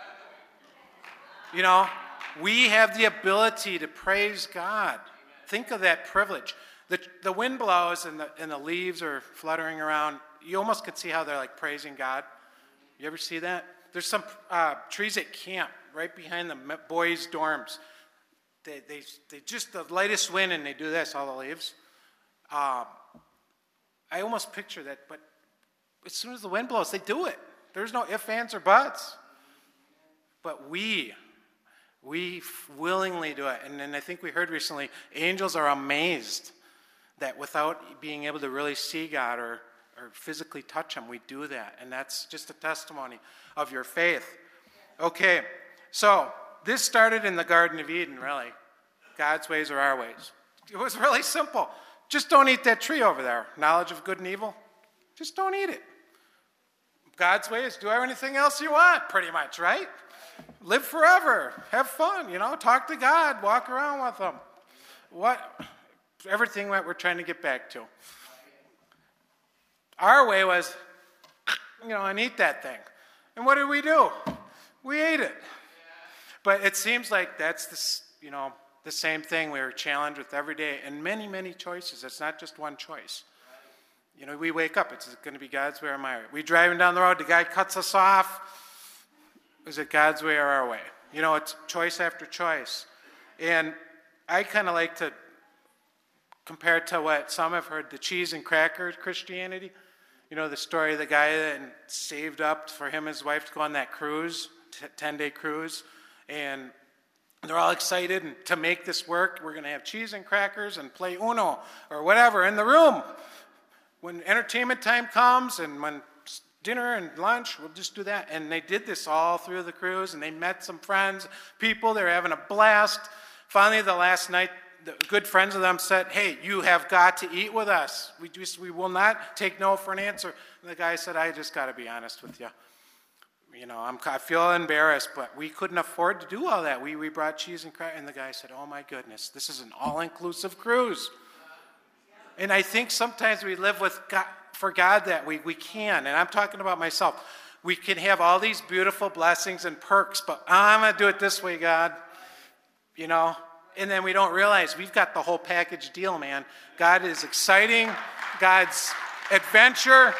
We have the ability to praise God. Think of that privilege. The wind blows and the leaves are fluttering around. You almost can see how they're like praising God. You ever see that? There's some trees at camp right behind the boys' dorms. They just the lightest wind and they do this, all the leaves. I almost picture that, but as soon as the wind blows, they do it. There's no ifs, ands, or buts. But we willingly do it. And then I think we heard recently, angels are amazed that without being able to really see God or physically touch him, we do that. And that's just a testimony of your faith. Okay, so this started in the Garden of Eden, really. God's ways or our ways. It was really simple. Just don't eat that tree over there. Knowledge of good and evil. Just don't eat it. God's way is do anything else you want, pretty much, right? Live forever. Have fun, Talk to God. Walk around with him. Everything that we're trying to get back to. Our way was, and eat that thing. And what did we do? We ate it. But it seems like that's the same thing we were challenged with every day, and many, many choices. It's not just one choice. We wake up, it's going to be God's way or my way. We driving down the road, the guy cuts us off. Is it God's way or our way? It's choice after choice. And I kind of like to compare it to what some have heard, the cheese and cracker Christianity. The story of the guy that saved up for him and his wife to go on that cruise, 10-day cruise. And they're all excited and to make this work, we're going to have cheese and crackers and play Uno or whatever in the room. When entertainment time comes and when dinner and lunch, we'll just do that. And they did this all through the cruise, and they met some friends, people. They were having a blast. Finally, the last night, the good friends of them said, hey, you have got to eat with us. We will not take no for an answer. And the guy said, I just got to be honest with you. I feel embarrassed, but we couldn't afford to do all that. We brought cheese and crackers. And the guy said, oh, my goodness, this is an all-inclusive cruise. And I think sometimes we live with God, for God that we can. And I'm talking about myself. We can have all these beautiful blessings and perks, but I'm going to do it this way, God. And then we don't realize we've got the whole package deal, man. God is exciting. God's adventure.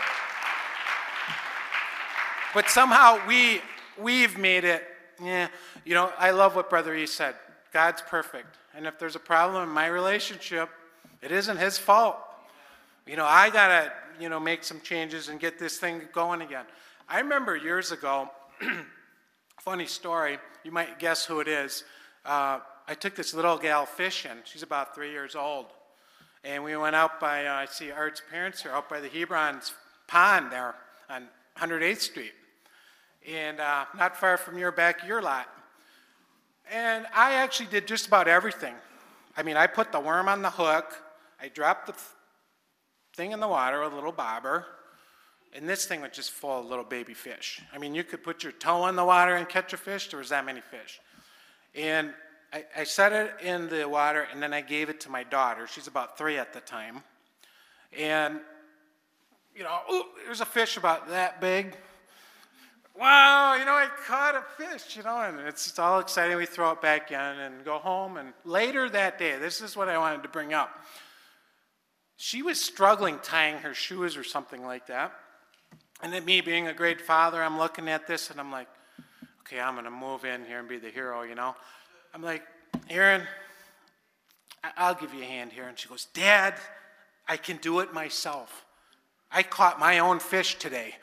But somehow we've made it, I love what Brother E said. God's perfect. And if there's a problem in my relationship, it isn't his fault. I got to, make some changes and get this thing going again. I remember years ago, funny story, you might guess who it is. I took this little gal fishing. She's about 3 years old. And we went out by, I see Art's parents here, out by the Hebron's pond there on 108th Street. And not far from your lot. And I actually did just about everything. I put the worm on the hook. I dropped the thing in the water, a little bobber. And this thing was just full of little baby fish. You could put your toe in the water and catch a fish. There was that many fish. And I set it in the water, and then I gave it to my daughter. She's about 3 at the time. And, there's a fish about that big. Wow, I caught a fish, and it's all exciting. We throw it back in and go home. And later that day, this is what I wanted to bring up. She was struggling tying her shoes or something like that. And then me being a great father, I'm looking at this, and I'm like, okay, I'm going to move in here and be the hero, I'm like, Aaron, I'll give you a hand here. And she goes, Dad, I can do it myself. I caught my own fish today.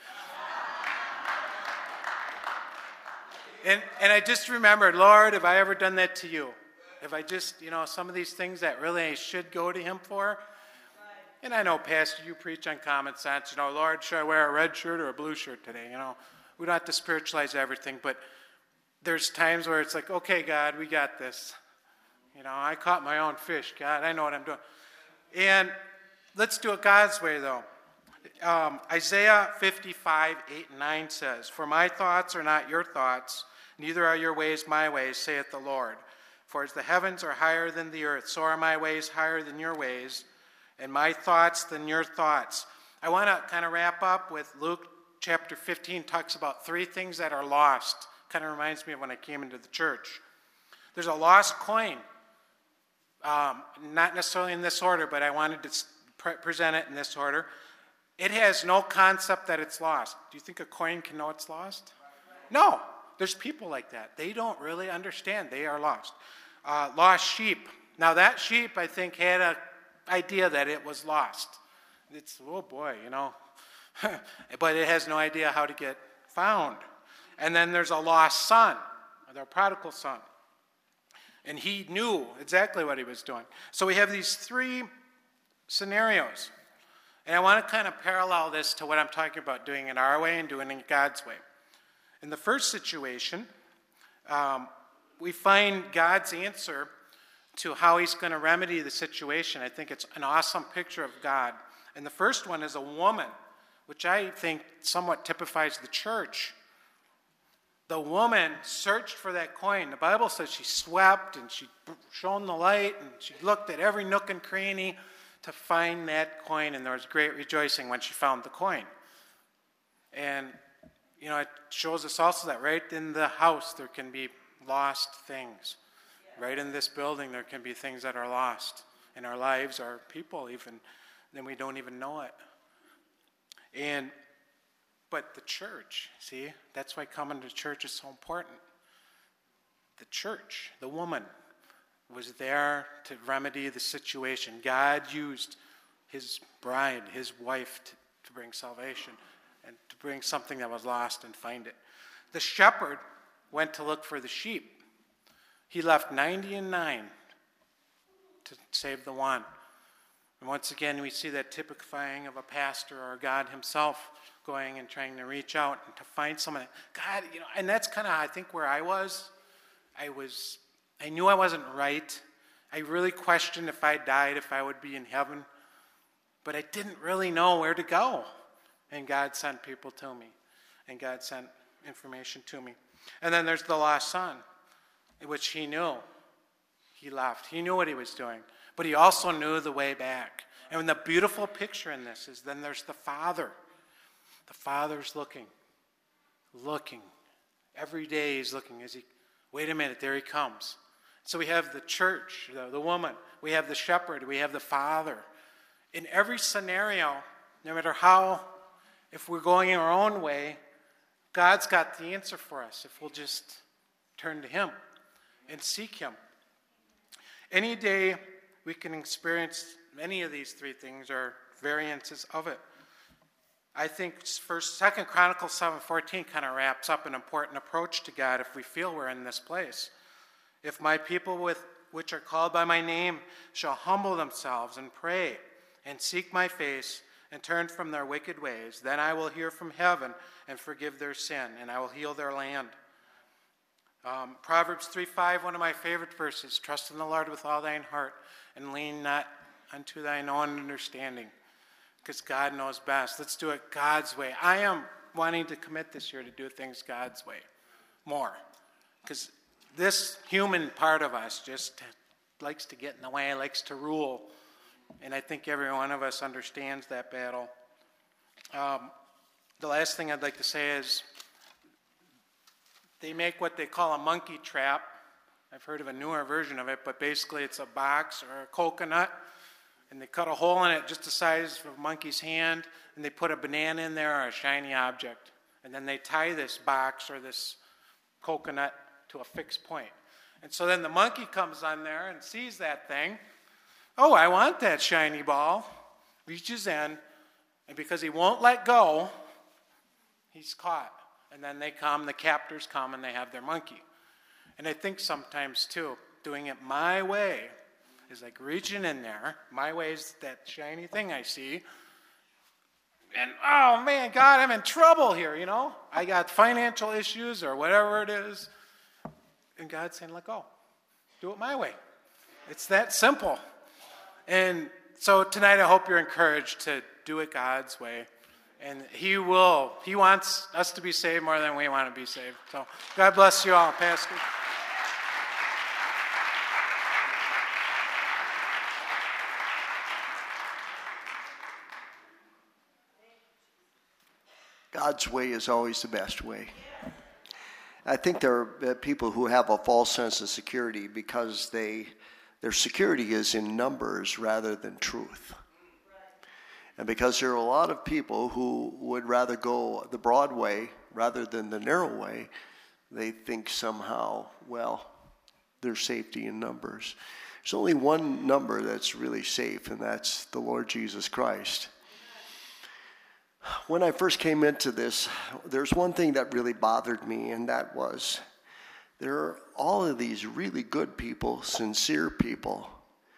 And I just remembered, Lord, have I ever done that to you? Have I just, some of these things that really I should go to him for? And I know, Pastor, you preach on common sense. Lord, should I wear a red shirt or a blue shirt today? We don't have to spiritualize everything, but there's times where it's like, okay, God, we got this. I caught my own fish, God. I know what I'm doing. And let's do it God's way, though. Isaiah 55, 8 and 9 says, "For my thoughts are not your thoughts, neither are your ways my ways, saith the Lord. For as the heavens are higher than the earth, so are my ways higher than your ways, and my thoughts than your thoughts." I want to kind of wrap up with Luke chapter 15 talks about three things that are lost. Kind of reminds me of when I came into the church. There's a lost coin. Not necessarily in this order, but I wanted to present it in this order. It has no concept that it's lost. Do you think a coin can know it's lost? No. There's people like that. They don't really understand they are lost. Lost sheep. Now that sheep, I think, had an idea that it was lost. It's, oh boy, but it has no idea how to get found. And then there's a lost son, the prodigal son. And he knew exactly what he was doing. So we have these three scenarios. And I want to kind of parallel this to what I'm talking about, doing it our way and doing it God's way. In the first situation, we find God's answer to how he's going to remedy the situation. I think it's an awesome picture of God. And the first one is a woman, which I think somewhat typifies the church. The woman searched for that coin. The Bible says she swept and she shone the light and she looked at every nook and cranny to find that coin, and there was great rejoicing when she found the coin. And, it shows us also that right in the house there can be lost things. Right in this building there can be things that are lost in our lives, our people even, then we don't even know it. But the church, see, that's why coming to church is so important. The church, the woman, was there to remedy the situation. God used his bride, his wife, to bring salvation and to bring something that was lost and find it. The shepherd went to look for the sheep. He left 99 to save the one. And once again, we see that typifying of a pastor or God himself going and trying to reach out and to find someone. God, and that's kind of, I think, where I was. I knew I wasn't right. I really questioned if I died, if I would be in heaven. But I didn't really know where to go. And God sent people to me. And God sent information to me. And then there's the lost son, which he knew. He left. He knew what he was doing. But he also knew the way back. And the beautiful picture in this is then there's the father. The father's looking. Every day he's looking as he, wait a minute, there he comes. So we have the church, the woman. We have the shepherd. We have the father. In every scenario, no matter how, if we're going our own way, God's got the answer for us if we'll just turn to him and seek him. Any day we can experience many of these three things or variances of it. I think 2 Chronicles 7:14 kind of wraps up an important approach to God if we feel we're in this place. If my people which are called by my name shall humble themselves and pray and seek my face and turn from their wicked ways, then I will hear from heaven and forgive their sin, and I will heal their land. Proverbs 3:5, one of my favorite verses, trust in the Lord with all thine heart and lean not unto thine own understanding, because God knows best. Let's do it God's way. I am wanting to commit this year to do things God's way more, because this human part of us just likes to get in the way, likes to rule, and I think every one of us understands that battle. The last thing I'd like to say is they make what they call a monkey trap. I've heard of a newer version of it, but basically it's a box or a coconut, and they cut a hole in it just the size of a monkey's hand, and they put a banana in there or a shiny object, and then they tie this box or this coconut to a fixed point. And so then the monkey comes on there and sees that thing. Oh, I want that shiny ball. Reaches in, and because he won't let go, he's caught. And then they come, the captors come, and they have their monkey. And I think sometimes, too, doing it my way is like reaching in there. My way is that shiny thing I see. And, oh, man, God, I'm in trouble here, I got financial issues or whatever it is. And God's saying, let go. Do it my way. It's that simple. And so tonight I hope you're encouraged to do it God's way. And He wants us to be saved more than we want to be saved. So God bless you all, Pastor. God's way is always the best way. I think there are people who have a false sense of security because their security is in numbers rather than truth. And because there are a lot of people who would rather go the broad way rather than the narrow way, they think somehow, well, there's safety in numbers. There's only one number that's really safe, and that's the Lord Jesus Christ. When I first came into this, there's one thing that really bothered me, and that was there are all of these really good people, sincere people.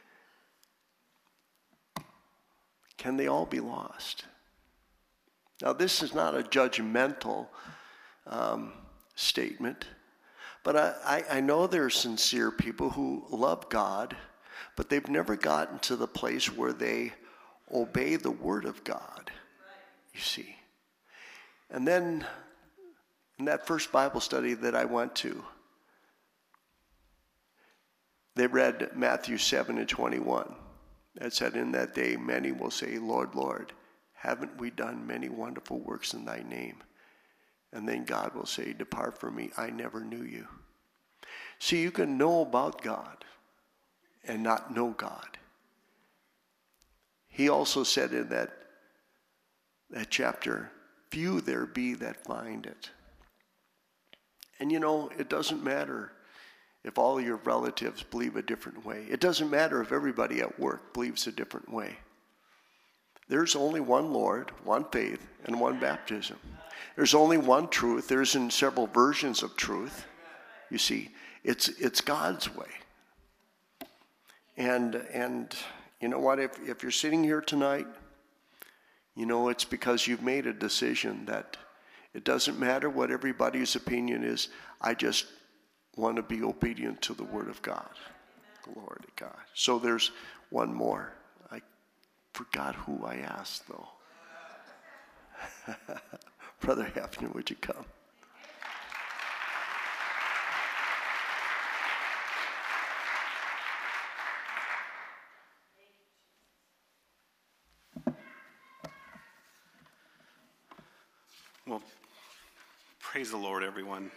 Can they all be lost? Now, this is not a judgmental statement, but I know there are sincere people who love God, but they've never gotten to the place where they obey the Word of God, you see. And then in that first Bible study that I went to, they read Matthew 7:21. It said, in that day many will say, Lord, Lord, haven't we done many wonderful works in thy name? And then God will say, depart from me, I never knew you. See, you can know about God and not know God. He also said in that chapter, few there be that find it. And it doesn't matter if all your relatives believe a different way. It doesn't matter if everybody at work believes a different way. There's only one Lord, one faith, and one baptism. There's only one truth. There isn't several versions of truth. You see, it's God's way. And you know what? If you're sitting here tonight, it's because you've made a decision that it doesn't matter what everybody's opinion is. I just want to be obedient to the Word of God. Glory to God. So there's one more. I forgot who I asked, though. Brother Hefner, would you come? Well, praise the Lord, everyone.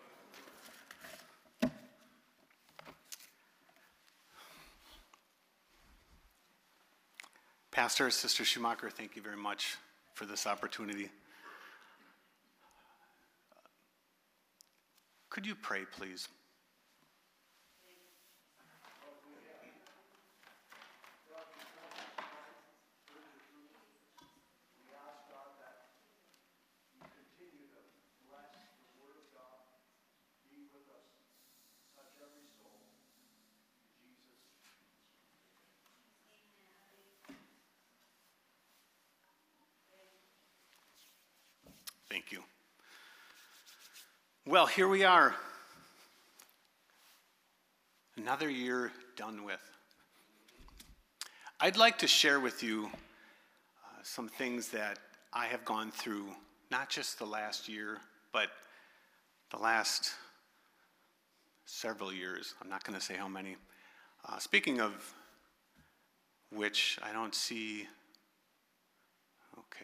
Pastor, Sister Schumacher, thank you very much for this opportunity. Could you pray, please? Thank you. Well, here we are. Another year done with. I'd like to share with you some things that I have gone through, not just the last year, but the last several years. I'm not going to say how many. Speaking of which, I don't see... Okay.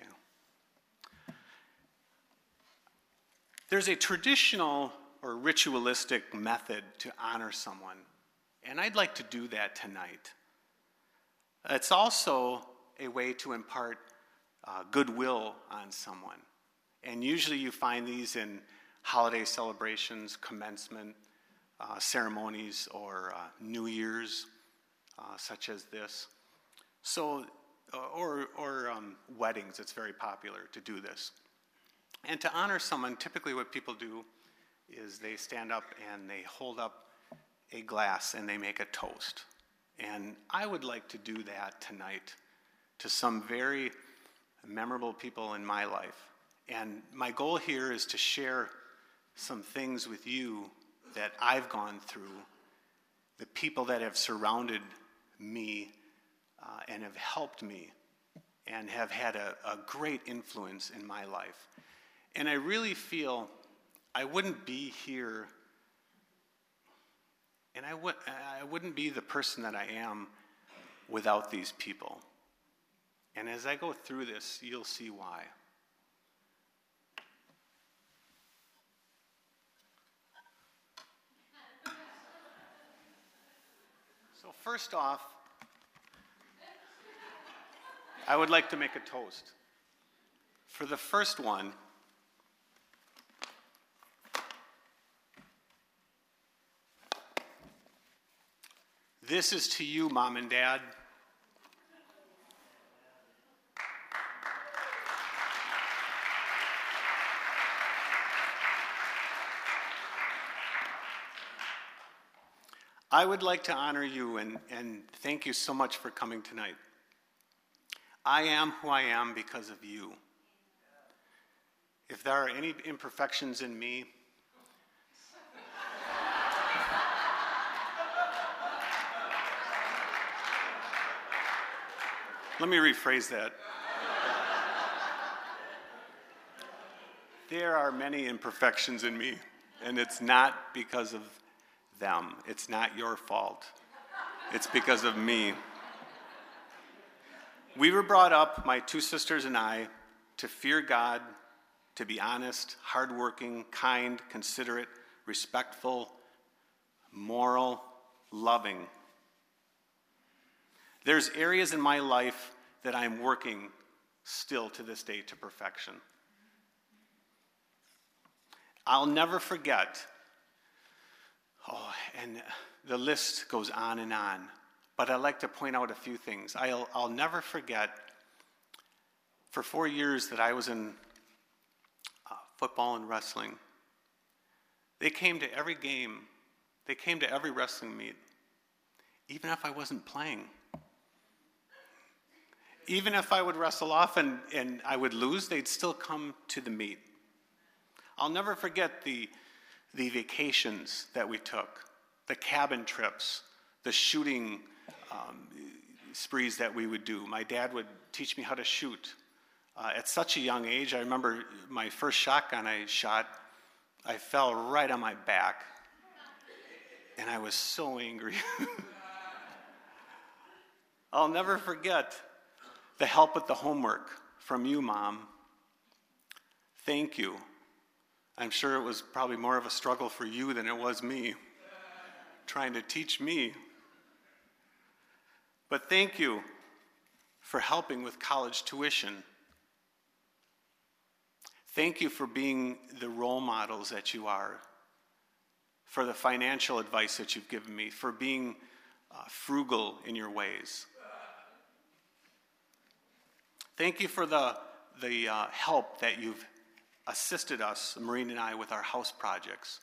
There's a traditional or ritualistic method to honor someone, and I'd like to do that tonight. It's also a way to impart goodwill on someone, and usually you find these in holiday celebrations, commencement ceremonies, or New Year's, such as this. So, or weddings, it's very popular to do this. And to honor someone, typically what people do is they stand up and they hold up a glass and they make a toast. And I would like to do that tonight to some very memorable people in my life. And my goal here is to share some things with you that I've gone through, the people that have surrounded me and have helped me and have had a great influence in my life. And I really feel I wouldn't be here, and I wouldn't be the person that I am without these people. And as I go through this, you'll see why. So first off, I would like to make a toast. For the first one, this is to you, Mom and Dad. I would like to honor you and thank you so much for coming tonight. I am who I am because of you. If there are any imperfections in me, let me rephrase that. There are many imperfections in me, and it's not because of them. It's not your fault. It's because of me. We were brought up, my two sisters and I, to fear God, to be honest, hardworking, kind, considerate, respectful, moral, loving. There's areas in my life that I'm working still to this day to perfection. I'll never forget, and the list goes on and on, but I'd like to point out a few things. I'll never forget, for 4 years that I was in football and wrestling, they came to every game, they came to every wrestling meet, even if I wasn't playing. Even if I would wrestle off and I would lose, they'd still come to the meet. I'll never forget the vacations that we took, the cabin trips, the shooting sprees that we would do. My dad would teach me how to shoot. At such a young age, I remember my first shotgun I shot, I fell right on my back, and I was so angry. I'll never forget the help with the homework from you, Mom. Thank you. I'm sure it was probably more of a struggle for you than it was me, trying to teach me. But thank you for helping with college tuition. Thank you for being the role models that you are, for the financial advice that you've given me, for being frugal in your ways. Thank you for the help that you've assisted us, Maureen and I, with our house projects.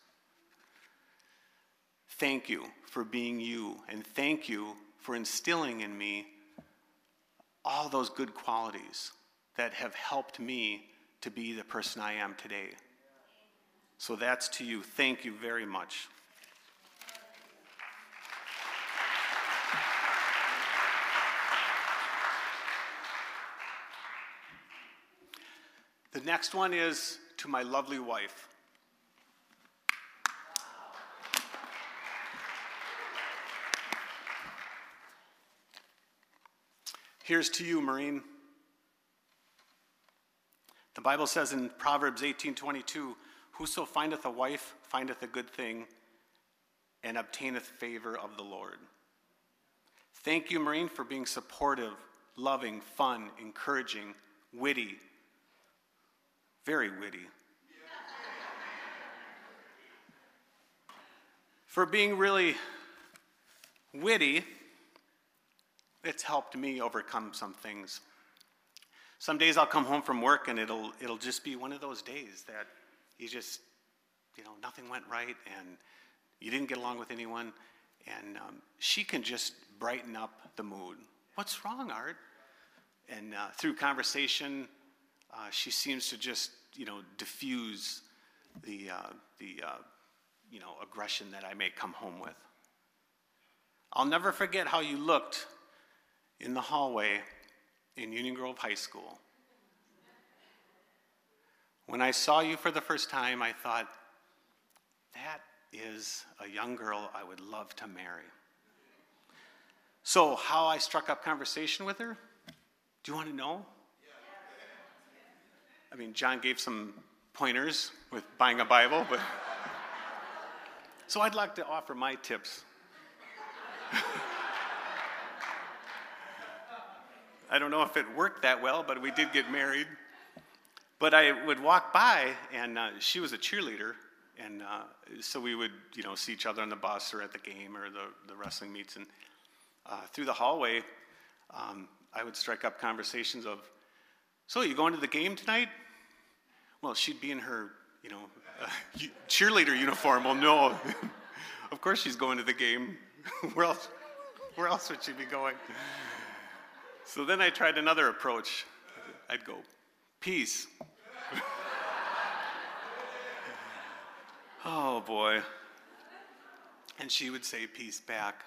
Thank you for being you, and thank you for instilling in me all those good qualities that have helped me to be the person I am today. So that's to you. Thank you very much. The next one is to my lovely wife. Here's to you, Maureen. The Bible says in Proverbs 18:22, "Whoso findeth a wife findeth a good thing and obtaineth favor of the Lord." Thank you, Maureen, for being supportive, loving, fun, encouraging, witty, very witty. For being really witty, it's helped me overcome some things. Some days I'll come home from work and it'll just be one of those days that you just, nothing went right and you didn't get along with anyone, and she can just brighten up the mood. What's wrong, Art? And through conversation, she seems to just, diffuse the aggression that I may come home with. I'll never forget how you looked in the hallway in Union Grove High School. When I saw you for the first time, I thought, that is a young girl I would love to marry. So how I struck up conversation with her, do you want to know? I mean, John gave some pointers with buying a Bible, but so I'd like to offer my tips. I don't know if it worked that well, but we did get married. But I would walk by, and she was a cheerleader, and so we would, see each other on the bus or at the game or the wrestling meets. And through the hallway, I would strike up conversations of, so you going to the game tonight? Well, she'd be in her, cheerleader uniform. Well, no, of course she's going to the game. Where else would she be going? So then I tried another approach. I'd go, peace. Oh, boy. And she would say peace back.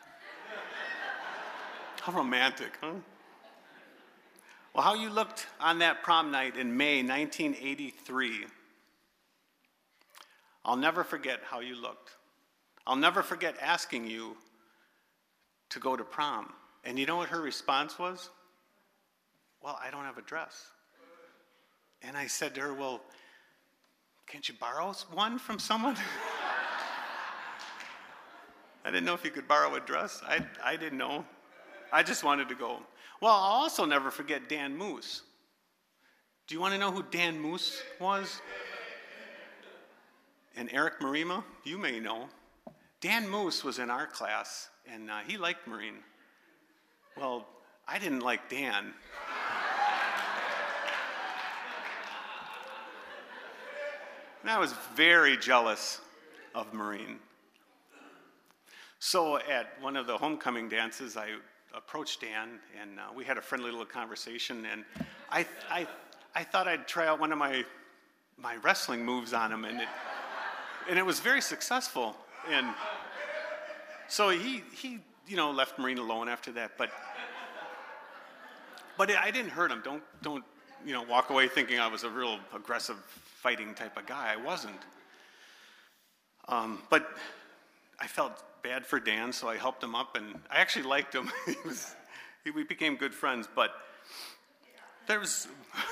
How romantic, huh? Well, how you looked on that prom night in May 1983. I'll never forget how you looked. I'll never forget asking you to go to prom. And you know what her response was? Well, I don't have a dress. And I said to her, well, can't you borrow one from someone? I didn't know if you could borrow a dress. I didn't know. I just wanted to go. Well, I'll also never forget Dan Moose. Do you want to know who Dan Moose was? And Eric Marima, you may know. Dan Moose was in our class, and he liked Maureen. Well, I didn't like Dan. And I was very jealous of Maureen. So at one of the homecoming dances, I approached Dan, and we had a friendly little conversation, and I thought I'd try out one of my wrestling moves on him, and it was very successful. And so he left Maureen alone after that, but I didn't hurt him. Don't walk away thinking I was a real aggressive fighting type of guy. I wasn't. But I felt bad for Dan, so I helped him up, and I actually liked him. We became good friends, but there was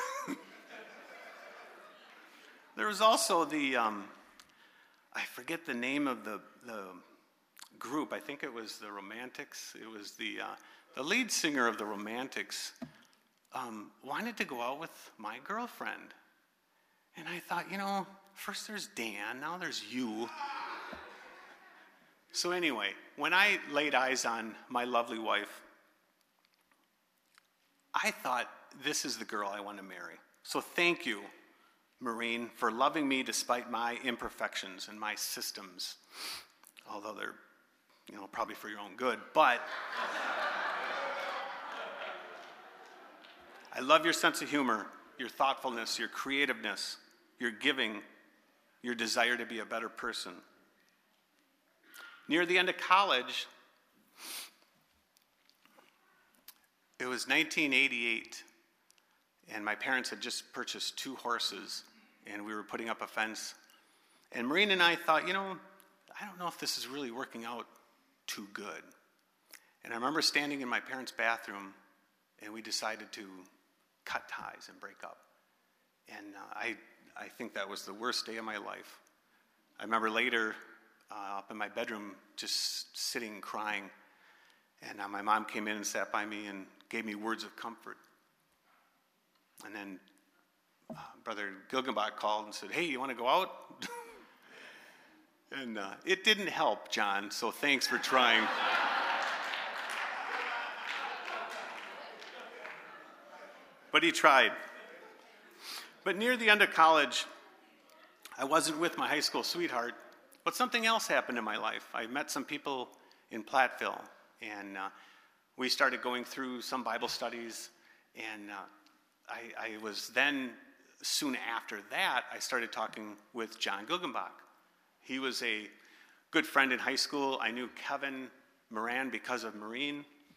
also the I forget the name of the group. I think it was the Romantics. It was the lead singer of the Romantics wanted to go out with my girlfriend. And I thought, first there's Dan, now there's you. So anyway, when I laid eyes on my lovely wife, I thought, this is the girl I want to marry. So thank you, Maureen, for loving me despite my imperfections and my systems. Although they're, probably for your own good. But I love your sense of humor, your thoughtfulness, your creativeness, your giving, your desire to be a better person. Near the end of college, it was 1988, and my parents had just purchased 2 horses, and we were putting up a fence. And Maureen and I thought, I don't know if this is really working out too good. And I remember standing in my parents' bathroom, and we decided to cut ties and break up. And I think that was the worst day of my life. I remember later, up in my bedroom, just sitting crying. And my mom came in and sat by me and gave me words of comfort. And then Brother Gilgenbach called and said, hey, you want to go out? And it didn't help, John, so thanks for trying. But he tried. But near the end of college, I wasn't with my high school sweetheart, but something else happened in my life. I met some people in Platteville, and we started going through some Bible studies, and I was then, soon after that, I started talking with John Gilgenbach. He was a good friend in high school. I knew Kevin Moran because of Maureen,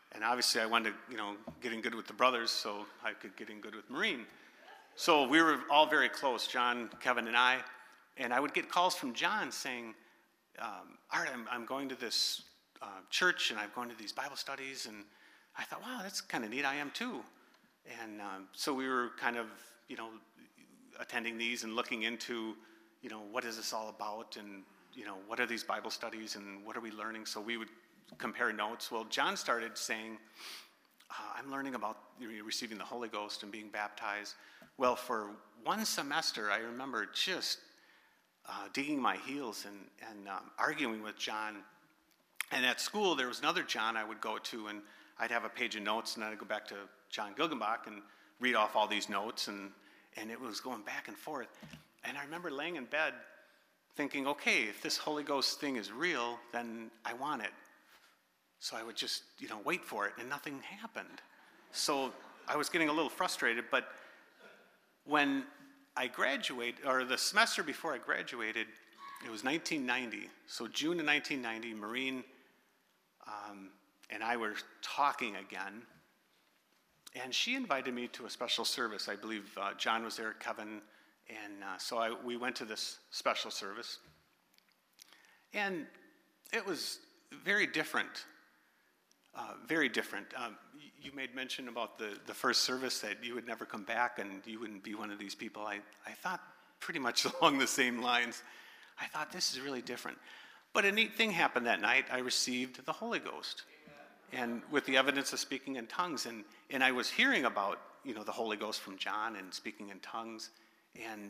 And obviously I wanted to, get in good with the brothers so I could get in good with Maureen. So we were all very close, John, Kevin, and I would get calls from John saying, Art, I'm going to this church, and I'm going to these Bible studies, and I thought, wow, that's kind of neat. I am too. And so we were kind of, attending these and looking into, what is this all about, and, what are these Bible studies, and what are we learning? So we would compare notes. Well, John started saying, I'm learning about receiving the Holy Ghost and being baptized. Well, for one semester, I remember just digging my heels and arguing with John. And at school, there was another John I would go to, and I'd have a page of notes, and then I'd go back to John Gilgenbach and read off all these notes, and it was going back and forth. And I remember laying in bed thinking, okay, if this Holy Ghost thing is real, then I want it. So I would just, wait for it, and nothing happened. So I was getting a little frustrated, but when I graduated, or the semester before I graduated, it was 1990. So June of 1990, Maureen and I were talking again, and she invited me to a special service. I believe John was there, Kevin, and so we went to this special service. And it was very different. Very different. You made mention about the first service that you would never come back and you wouldn't be one of these people. I thought pretty much along the same lines. I thought this is really different. But a neat thing happened that night. I received the Holy Ghost. And with the evidence of speaking in tongues. And I was hearing about, the Holy Ghost from John and speaking in tongues. And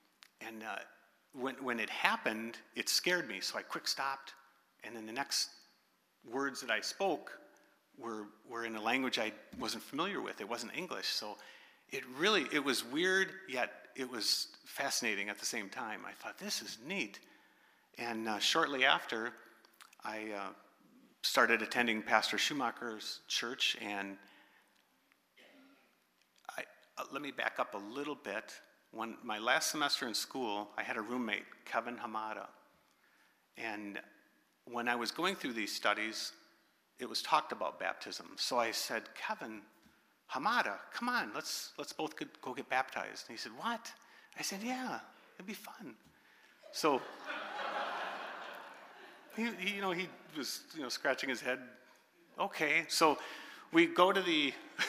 when it happened, it scared me. So I quick stopped. And then the next words that I spoke were in a language I wasn't familiar with. It wasn't English. So it was weird, yet it was fascinating at the same time. I thought, this is neat. And shortly after, I started attending Pastor Schumacher's church. And let me back up a little bit. My last semester in school, I had a roommate, Kevin Hamada. And when I was going through these studies, it was talked about baptism. So I said, Kevin, Hamada, come on, let's both go get baptized. And he said, what? I said, yeah, it'd be fun. So he was scratching his head. Okay, so we go to the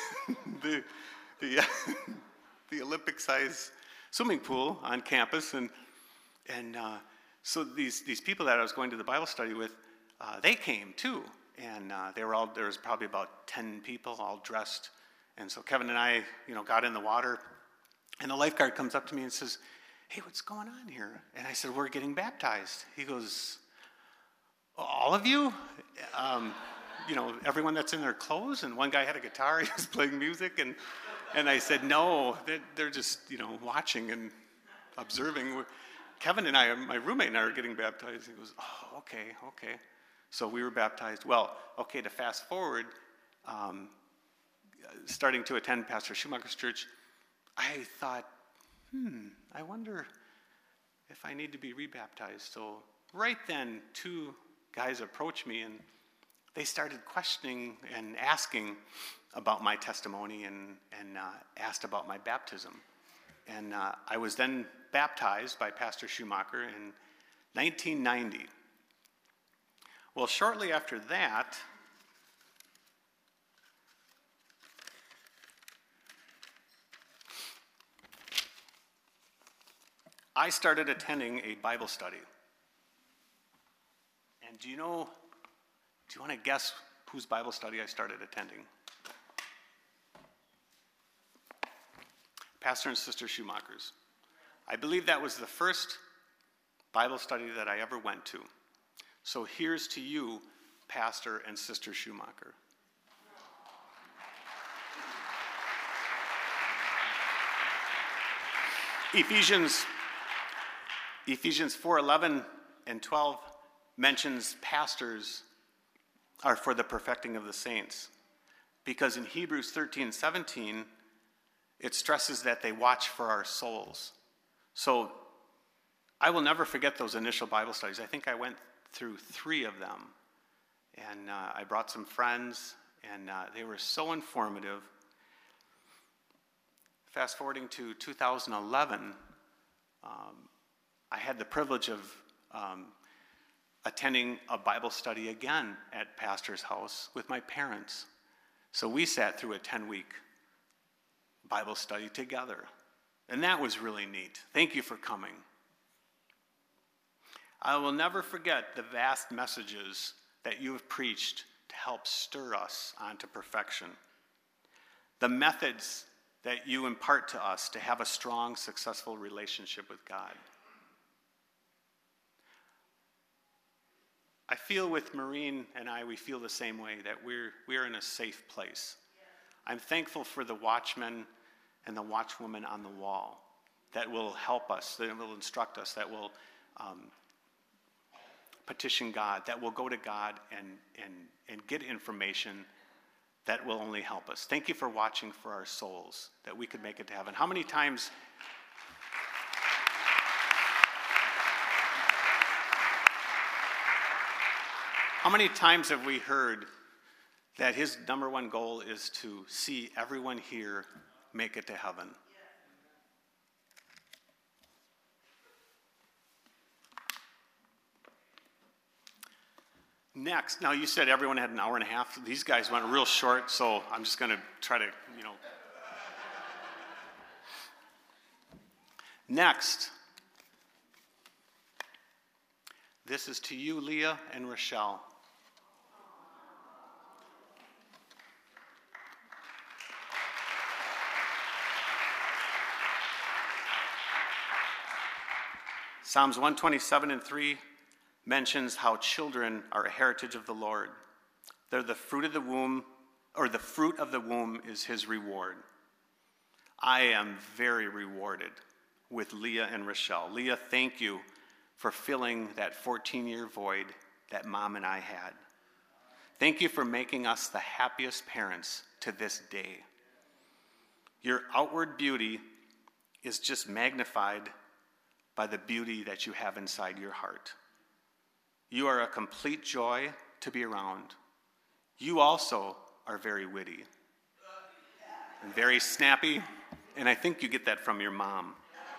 the Olympic-size swimming pool on campus, and so these people that I was going to the Bible study with, they came too, and there was probably about 10 people all dressed, and so Kevin and I, got in the water, and the lifeguard comes up to me and says, hey, what's going on here? And I said, we're getting baptized. He goes, all of you? Everyone that's in their clothes? And one guy had a guitar, he was playing music, and I said, no, they're just, watching and observing. Kevin and I, my roommate and I, are getting baptized. He goes, oh, okay. So we were baptized. Well, okay, to fast forward, starting to attend Pastor Schumacher's church, I thought, I wonder if I need to be rebaptized. So right then, two guys approached me, and they started questioning and asking about my testimony and asked about my baptism. And I was then baptized by Pastor Schumacher in 1990. Well, shortly after that, I started attending a Bible study. And do you want to guess whose Bible study I started attending? Pastor and Sister Schumacher's. I believe that was the first Bible study that I ever went to. So here's to you, Pastor and Sister Schumacher. Ephesians 4:11 and 12 mentions pastors are for the perfecting of the saints, because in Hebrews 13:17 it stresses that they watch for our souls. So I will never forget those initial Bible studies. I think I went through 3 of them, and I brought some friends, and they were so informative. Fast forwarding to 2011, I had the privilege of attending a Bible study again at Pastor's house with my parents. So we sat through a 10-week Bible study together, and that was really neat. Thank you for coming. I will never forget the vast messages that you have preached to help stir us onto perfection. The methods that you impart to us to have a strong, successful relationship with God. I feel with Maureen and I, we feel the same way, that we're in a safe place. I'm thankful for the watchmen and the watchwomen on the wall that will help us, that will instruct us, that will petition God, that will go to God and get information that will only help us. Thank you for watching for our souls, that we could make it to heaven. How many times have we heard that his number one goal is to see everyone here make it to heaven? Next, now you said everyone had an hour and a half. These guys went real short, so I'm just going to try to, Next, this is to you, Leah and Rochelle. Psalms 127:3 mentions how children are a heritage of the Lord. They're the fruit of the womb, or the fruit of the womb is his reward. I am very rewarded with Leah and Rochelle. Leah, thank you for filling that 14-year void that Mom and I had. Thank you for making us the happiest parents to this day. Your outward beauty is just magnified by the beauty that you have inside your heart. You are a complete joy to be around. You also are very witty and very snappy, and I think you get that from your mom.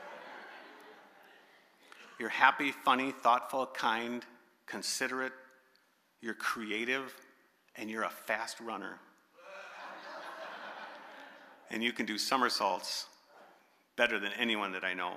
You're happy, funny, thoughtful, kind, considerate, you're creative, and you're a fast runner. And you can do somersaults better than anyone that I know.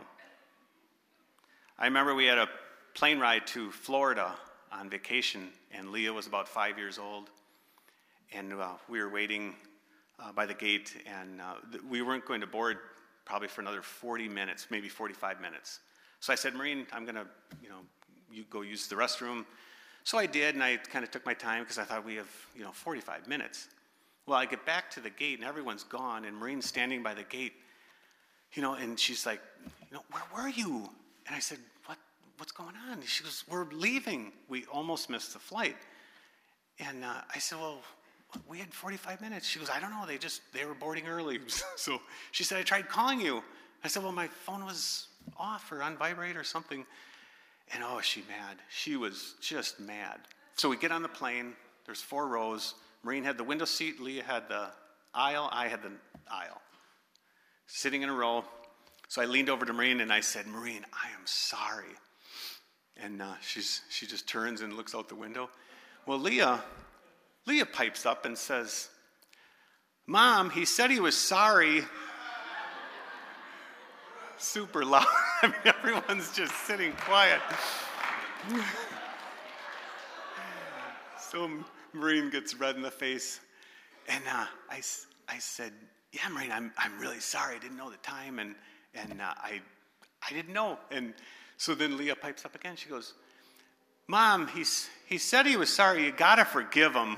I remember we had a plane ride to Florida on vacation, and Leah was about 5 years old, and we were waiting by the gate, and we weren't going to board probably for another 40 minutes, maybe 45 minutes. So I said, Maureen, I'm going to, you go use the restroom. So I did, and I kind of took my time because I thought we have, 45 minutes. Well, I get back to the gate, and everyone's gone, and Maureen's standing by the gate, and she's like, where were you? And I said, what's going on? She goes, we're leaving. We almost missed the flight. And I said, well, we had 45 minutes. She goes, I don't know. They were boarding early. So she said, I tried calling you. I said, well, my phone was off or on vibrate or something. And oh, is she mad? She was just mad. So we get on the plane. There's 4 rows. Maureen had the window seat. Leah had the aisle. I had the aisle. Sitting in a row. So I leaned over to Maureen and I said, Maureen, I am sorry. And she just turns and looks out the window. Well, Leah pipes up and says, Mom, he said he was sorry. Super loud. I mean, everyone's just sitting quiet. So Maureen gets red in the face. And I said, yeah, Maureen, I'm really sorry. I didn't know the time, and I didn't know. And so then Leah pipes up again. She goes, Mom, he said he was sorry. You got to forgive him.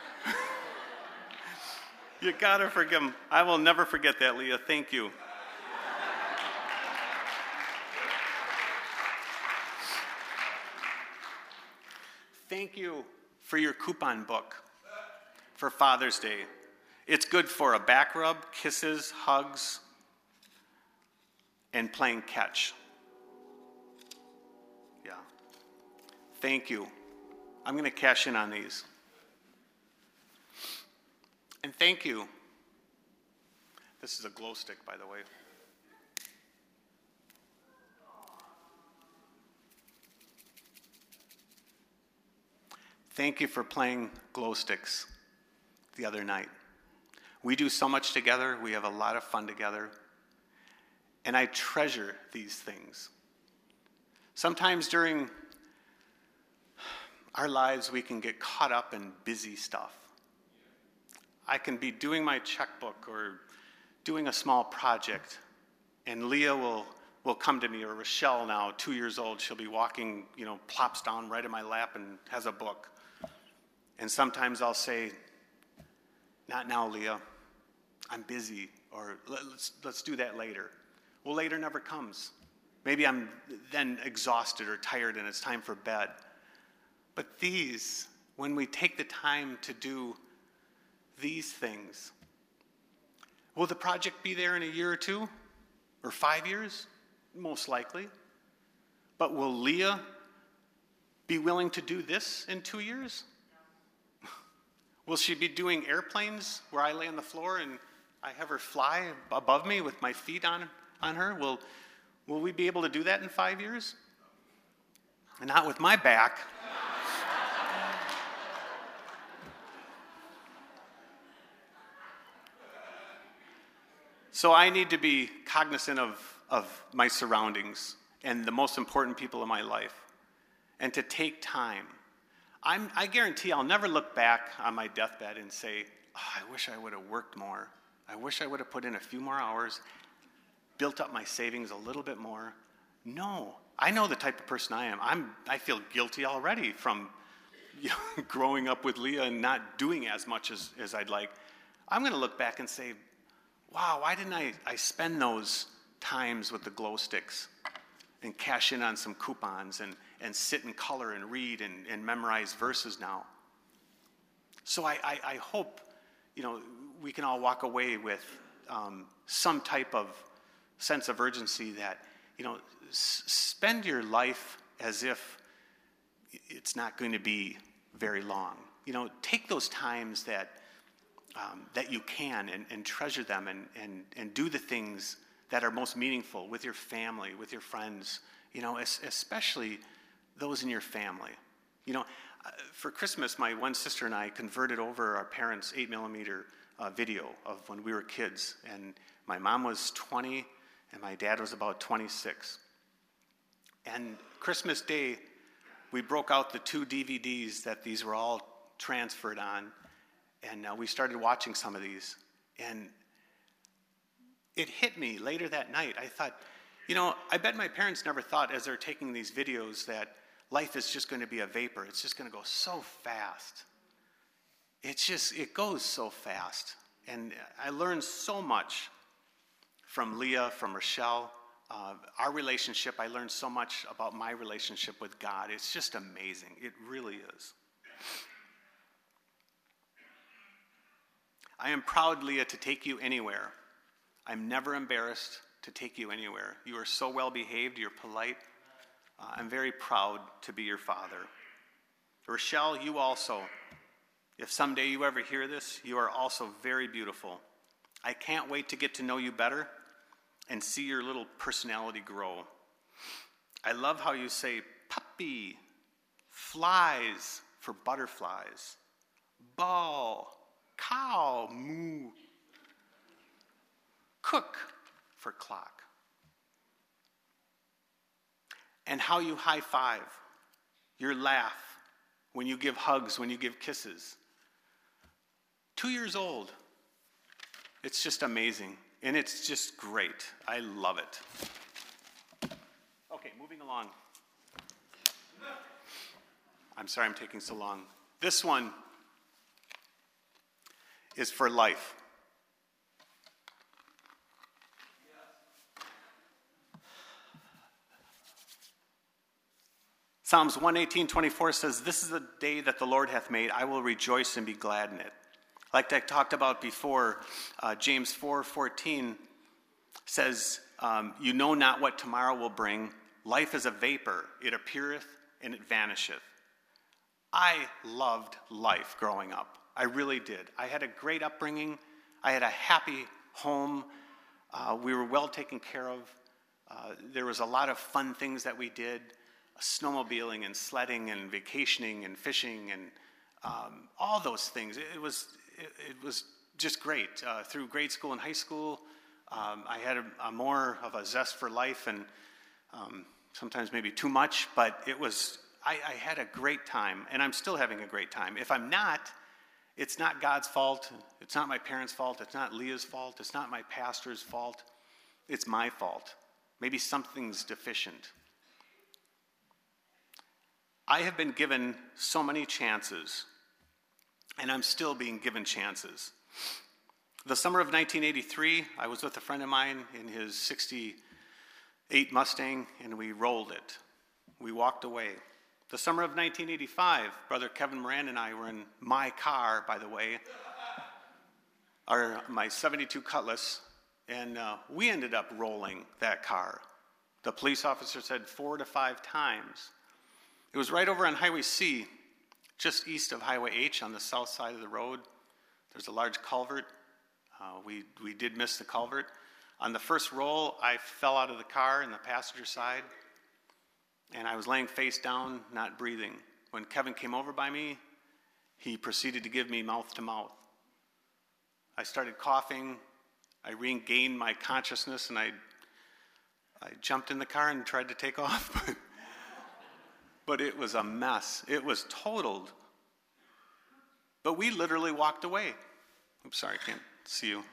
You got to forgive him. I will never forget that, Leah. Thank you. Thank you for your coupon book for Father's Day. It's good for a back rub, kisses, hugs, and playing catch. Yeah. Thank you. I'm going to cash in on these. And thank you. This is a glow stick, by the way. Thank you for playing glow sticks the other night. We do so much together. We have a lot of fun together. And I treasure these things. Sometimes during our lives, we can get caught up in busy stuff. I can be doing my checkbook or doing a small project, and Leah will come to me, or Rochelle now, 2 years old, she'll be walking, plops down right in my lap and has a book. And sometimes I'll say, not now, Leah, I'm busy, or let's do that later. Well, later never comes. Maybe I'm then exhausted or tired and it's time for bed. But these, when we take the time to do these things, will the project be there in a year or 2 or 5 years? Most likely. But will Leah be willing to do this in 2 years? Will she be doing airplanes where I lay on the floor and I have her fly above me with my feet on her? Will we be able to do that in 5 years? And not with my back. So I need to be cognizant of my surroundings and the most important people in my life, and to take time. I guarantee I'll never look back on my deathbed and say, I wish I would have worked more. I wish I would have put in a few more hours, built up my savings a little bit more. No, I know the type of person I am. I feel guilty already from growing up with Leah and not doing as much as I'd like. I'm going to look back and say, wow, why didn't I spend those times with the glow sticks and cash in on some coupons and sit and color and read and memorize verses now? So I hope, we can all walk away with some type of sense of urgency that, spend your life as if it's not going to be very long. Take those times that you can and treasure them and do the things that are most meaningful with your family, with your friends, especially those in your family. For Christmas, my one sister and I converted over our parents' 8mm video of when we were kids. And my mom was 20 and my dad was about 26. And Christmas Day, we broke out the 2 DVDs that these were all transferred on. And we started watching some of these. And it hit me later that night. I thought, I bet my parents never thought as they're taking these videos that life is just going to be a vapor. It's just going to go so fast. It goes so fast. And I learned so much from Leah, from Rochelle. Our relationship, I learned so much about my relationship with God. It's just amazing. It really is. I am proud, Leah, to take you anywhere. I'm never embarrassed to take you anywhere. You are so well behaved. You're polite. I'm very proud to be your father. Rochelle, you also, if someday you ever hear this, you are also very beautiful. I can't wait to get to know you better and see your little personality grow. I love how you say puppy, flies for butterflies, ball, cow, moo, cook for clock. And how you high five, your laugh, when you give hugs, when you give kisses. 2 years old. It's just amazing. And it's just great. I love it. Okay, moving along. I'm sorry I'm taking so long. This one is for life. Psalms 118:24 says, "This is the day that the Lord hath made. I will rejoice and be glad in it." Like I talked about before, James 4:14 says, "You know not what tomorrow will bring. Life is a vapor. It appeareth and it vanisheth." I loved life growing up. I really did. I had a great upbringing. I had a happy home. We were well taken care of. There was a lot of fun things that we did, snowmobiling and sledding and vacationing and fishing and all those things. It was just great. Through grade school and high school, I had a more of a zest for life, and sometimes maybe too much, but I had a great time, and I'm still having a great time. If I'm not, it's not God's fault. It's not my parents' fault. It's not Leah's fault. It's not my pastor's fault. It's my fault. Maybe something's deficient. I have been given so many chances, and I'm still being given chances. The summer of 1983, I was with a friend of mine in his 68 Mustang, and we rolled it. We walked away. The summer of 1985, Brother Kevin Moran and I were in my car, by the way, my 72 Cutlass, and we ended up rolling that car. The police officer said 4 to 5 times. It was right over on Highway C, just east of Highway H on the south side of the road. There's a large culvert. We did miss the culvert. On the first roll, I fell out of the car in the passenger side, and I was laying face down, not breathing. When Kevin came over by me, he proceeded to give me mouth to mouth. I started coughing. I regained my consciousness, and I jumped in the car and tried to take off. But it was a mess. It was totaled. But we literally walked away. Oops, sorry, I can't see you.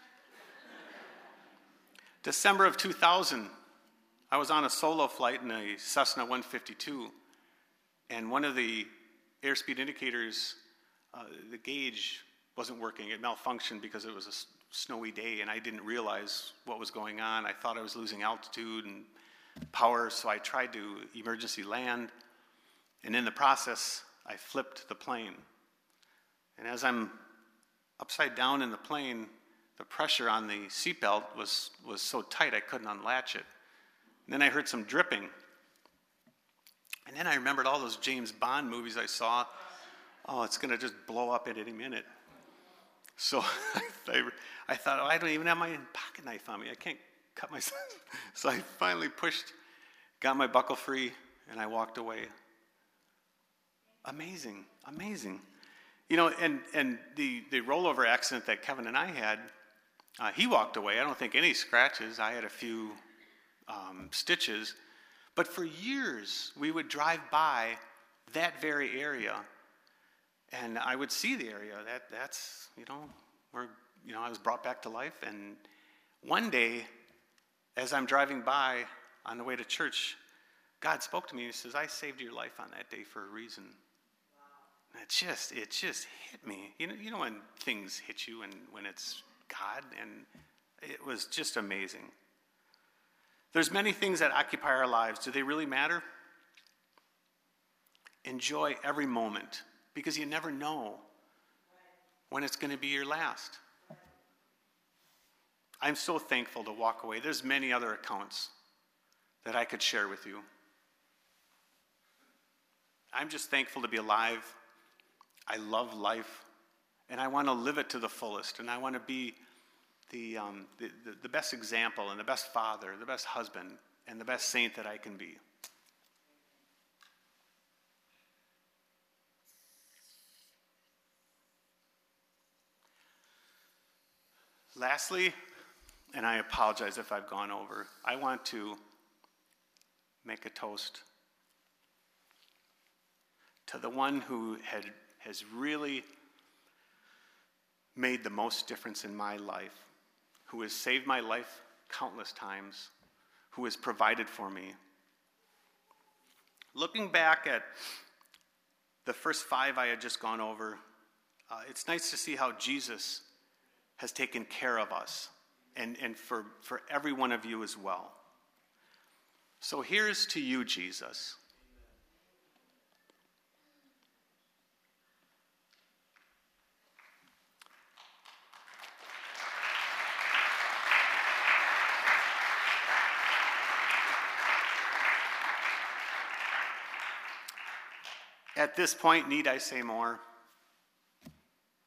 December of 2000, I was on a solo flight in a Cessna 152, and one of the airspeed indicators, the gauge wasn't working. It malfunctioned because it was a snowy day, and I didn't realize what was going on. I thought I was losing altitude and power, so I tried to emergency land, and in the process, I flipped the plane. And as I'm upside down in the plane, the pressure on the seatbelt was so tight I couldn't unlatch it. And then I heard some dripping. And then I remembered all those James Bond movies I saw. Oh, it's going to just blow up at any minute. So I thought, I don't even have my pocket knife on me. I can't cut myself. So I finally got my buckle free, and I walked away. Amazing, amazing. You know, and the rollover accident that Kevin and I had, he walked away. I don't think any scratches. I had a few stitches. But for years, we would drive by that very area, and I would see the area. That's, where, I was brought back to life. And one day, as I'm driving by on the way to church, God spoke to me. He says, I saved your life on that day for a reason. And it just hit me. You know when things hit you and when it's God, and it was just amazing. There's many things that occupy our lives. Do they really matter? Enjoy every moment, because you never know when it's going to be your last. I'm so thankful to walk away. There's many other accounts that I could share with you. I'm just thankful to be alive. I love life, and I want to live it to the fullest, and I want to be the best example and the best father, the best husband, and the best saint that I can be. Lastly, and I apologize if I've gone over, I want to make a toast to the one who has really made the most difference in my life, who has saved my life countless times, who has provided for me. Looking back at the first 5 I had just gone over, it's nice to see how Jesus has taken care of us, and for every one of you as well. So here's to you, Jesus. At this point, need I say more?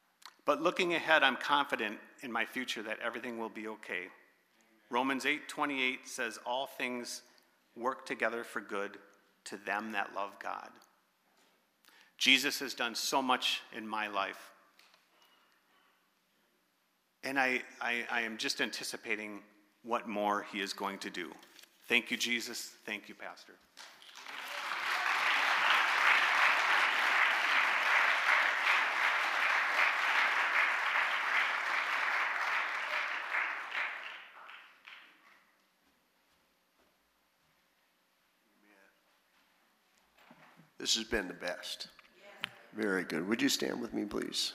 But looking ahead, I'm confident in my future that everything will be okay. Romans 8:28 says, all things work together for good to them that love God. Jesus has done so much in my life. And I am just anticipating what more he is going to do. Thank you, Jesus. Thank you, Pastor. This has been the best. Very good. Would you stand with me, please?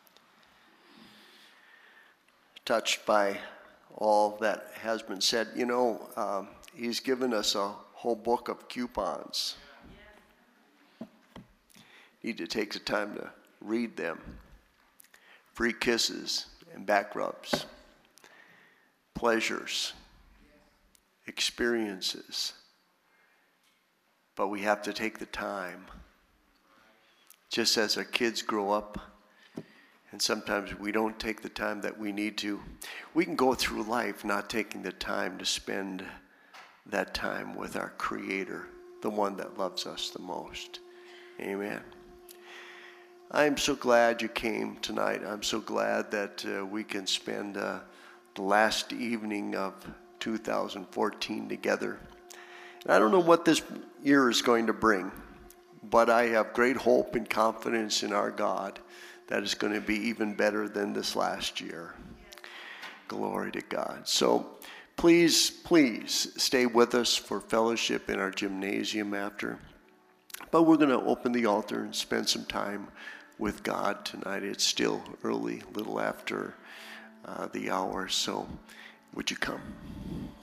Touched by all that has been said. You know, he's given us a whole book of coupons. Need to take the time to read them. Free kisses and back rubs. Pleasures. Experiences. But we have to take the time. Just as our kids grow up, and sometimes we don't take the time that we need to. We can go through life not taking the time to spend that time with our Creator, the one that loves us the most. Amen. I'm so glad you came tonight. I'm so glad that we can spend the last evening of 2014 together. And I don't know what this year is going to bring, but I have great hope and confidence in our God that is going to be even better than this last year. Glory to God. So please stay with us for fellowship in our gymnasium after. But we're going to open the altar and spend some time with God tonight. It's still early, a little after the hour, so would you come?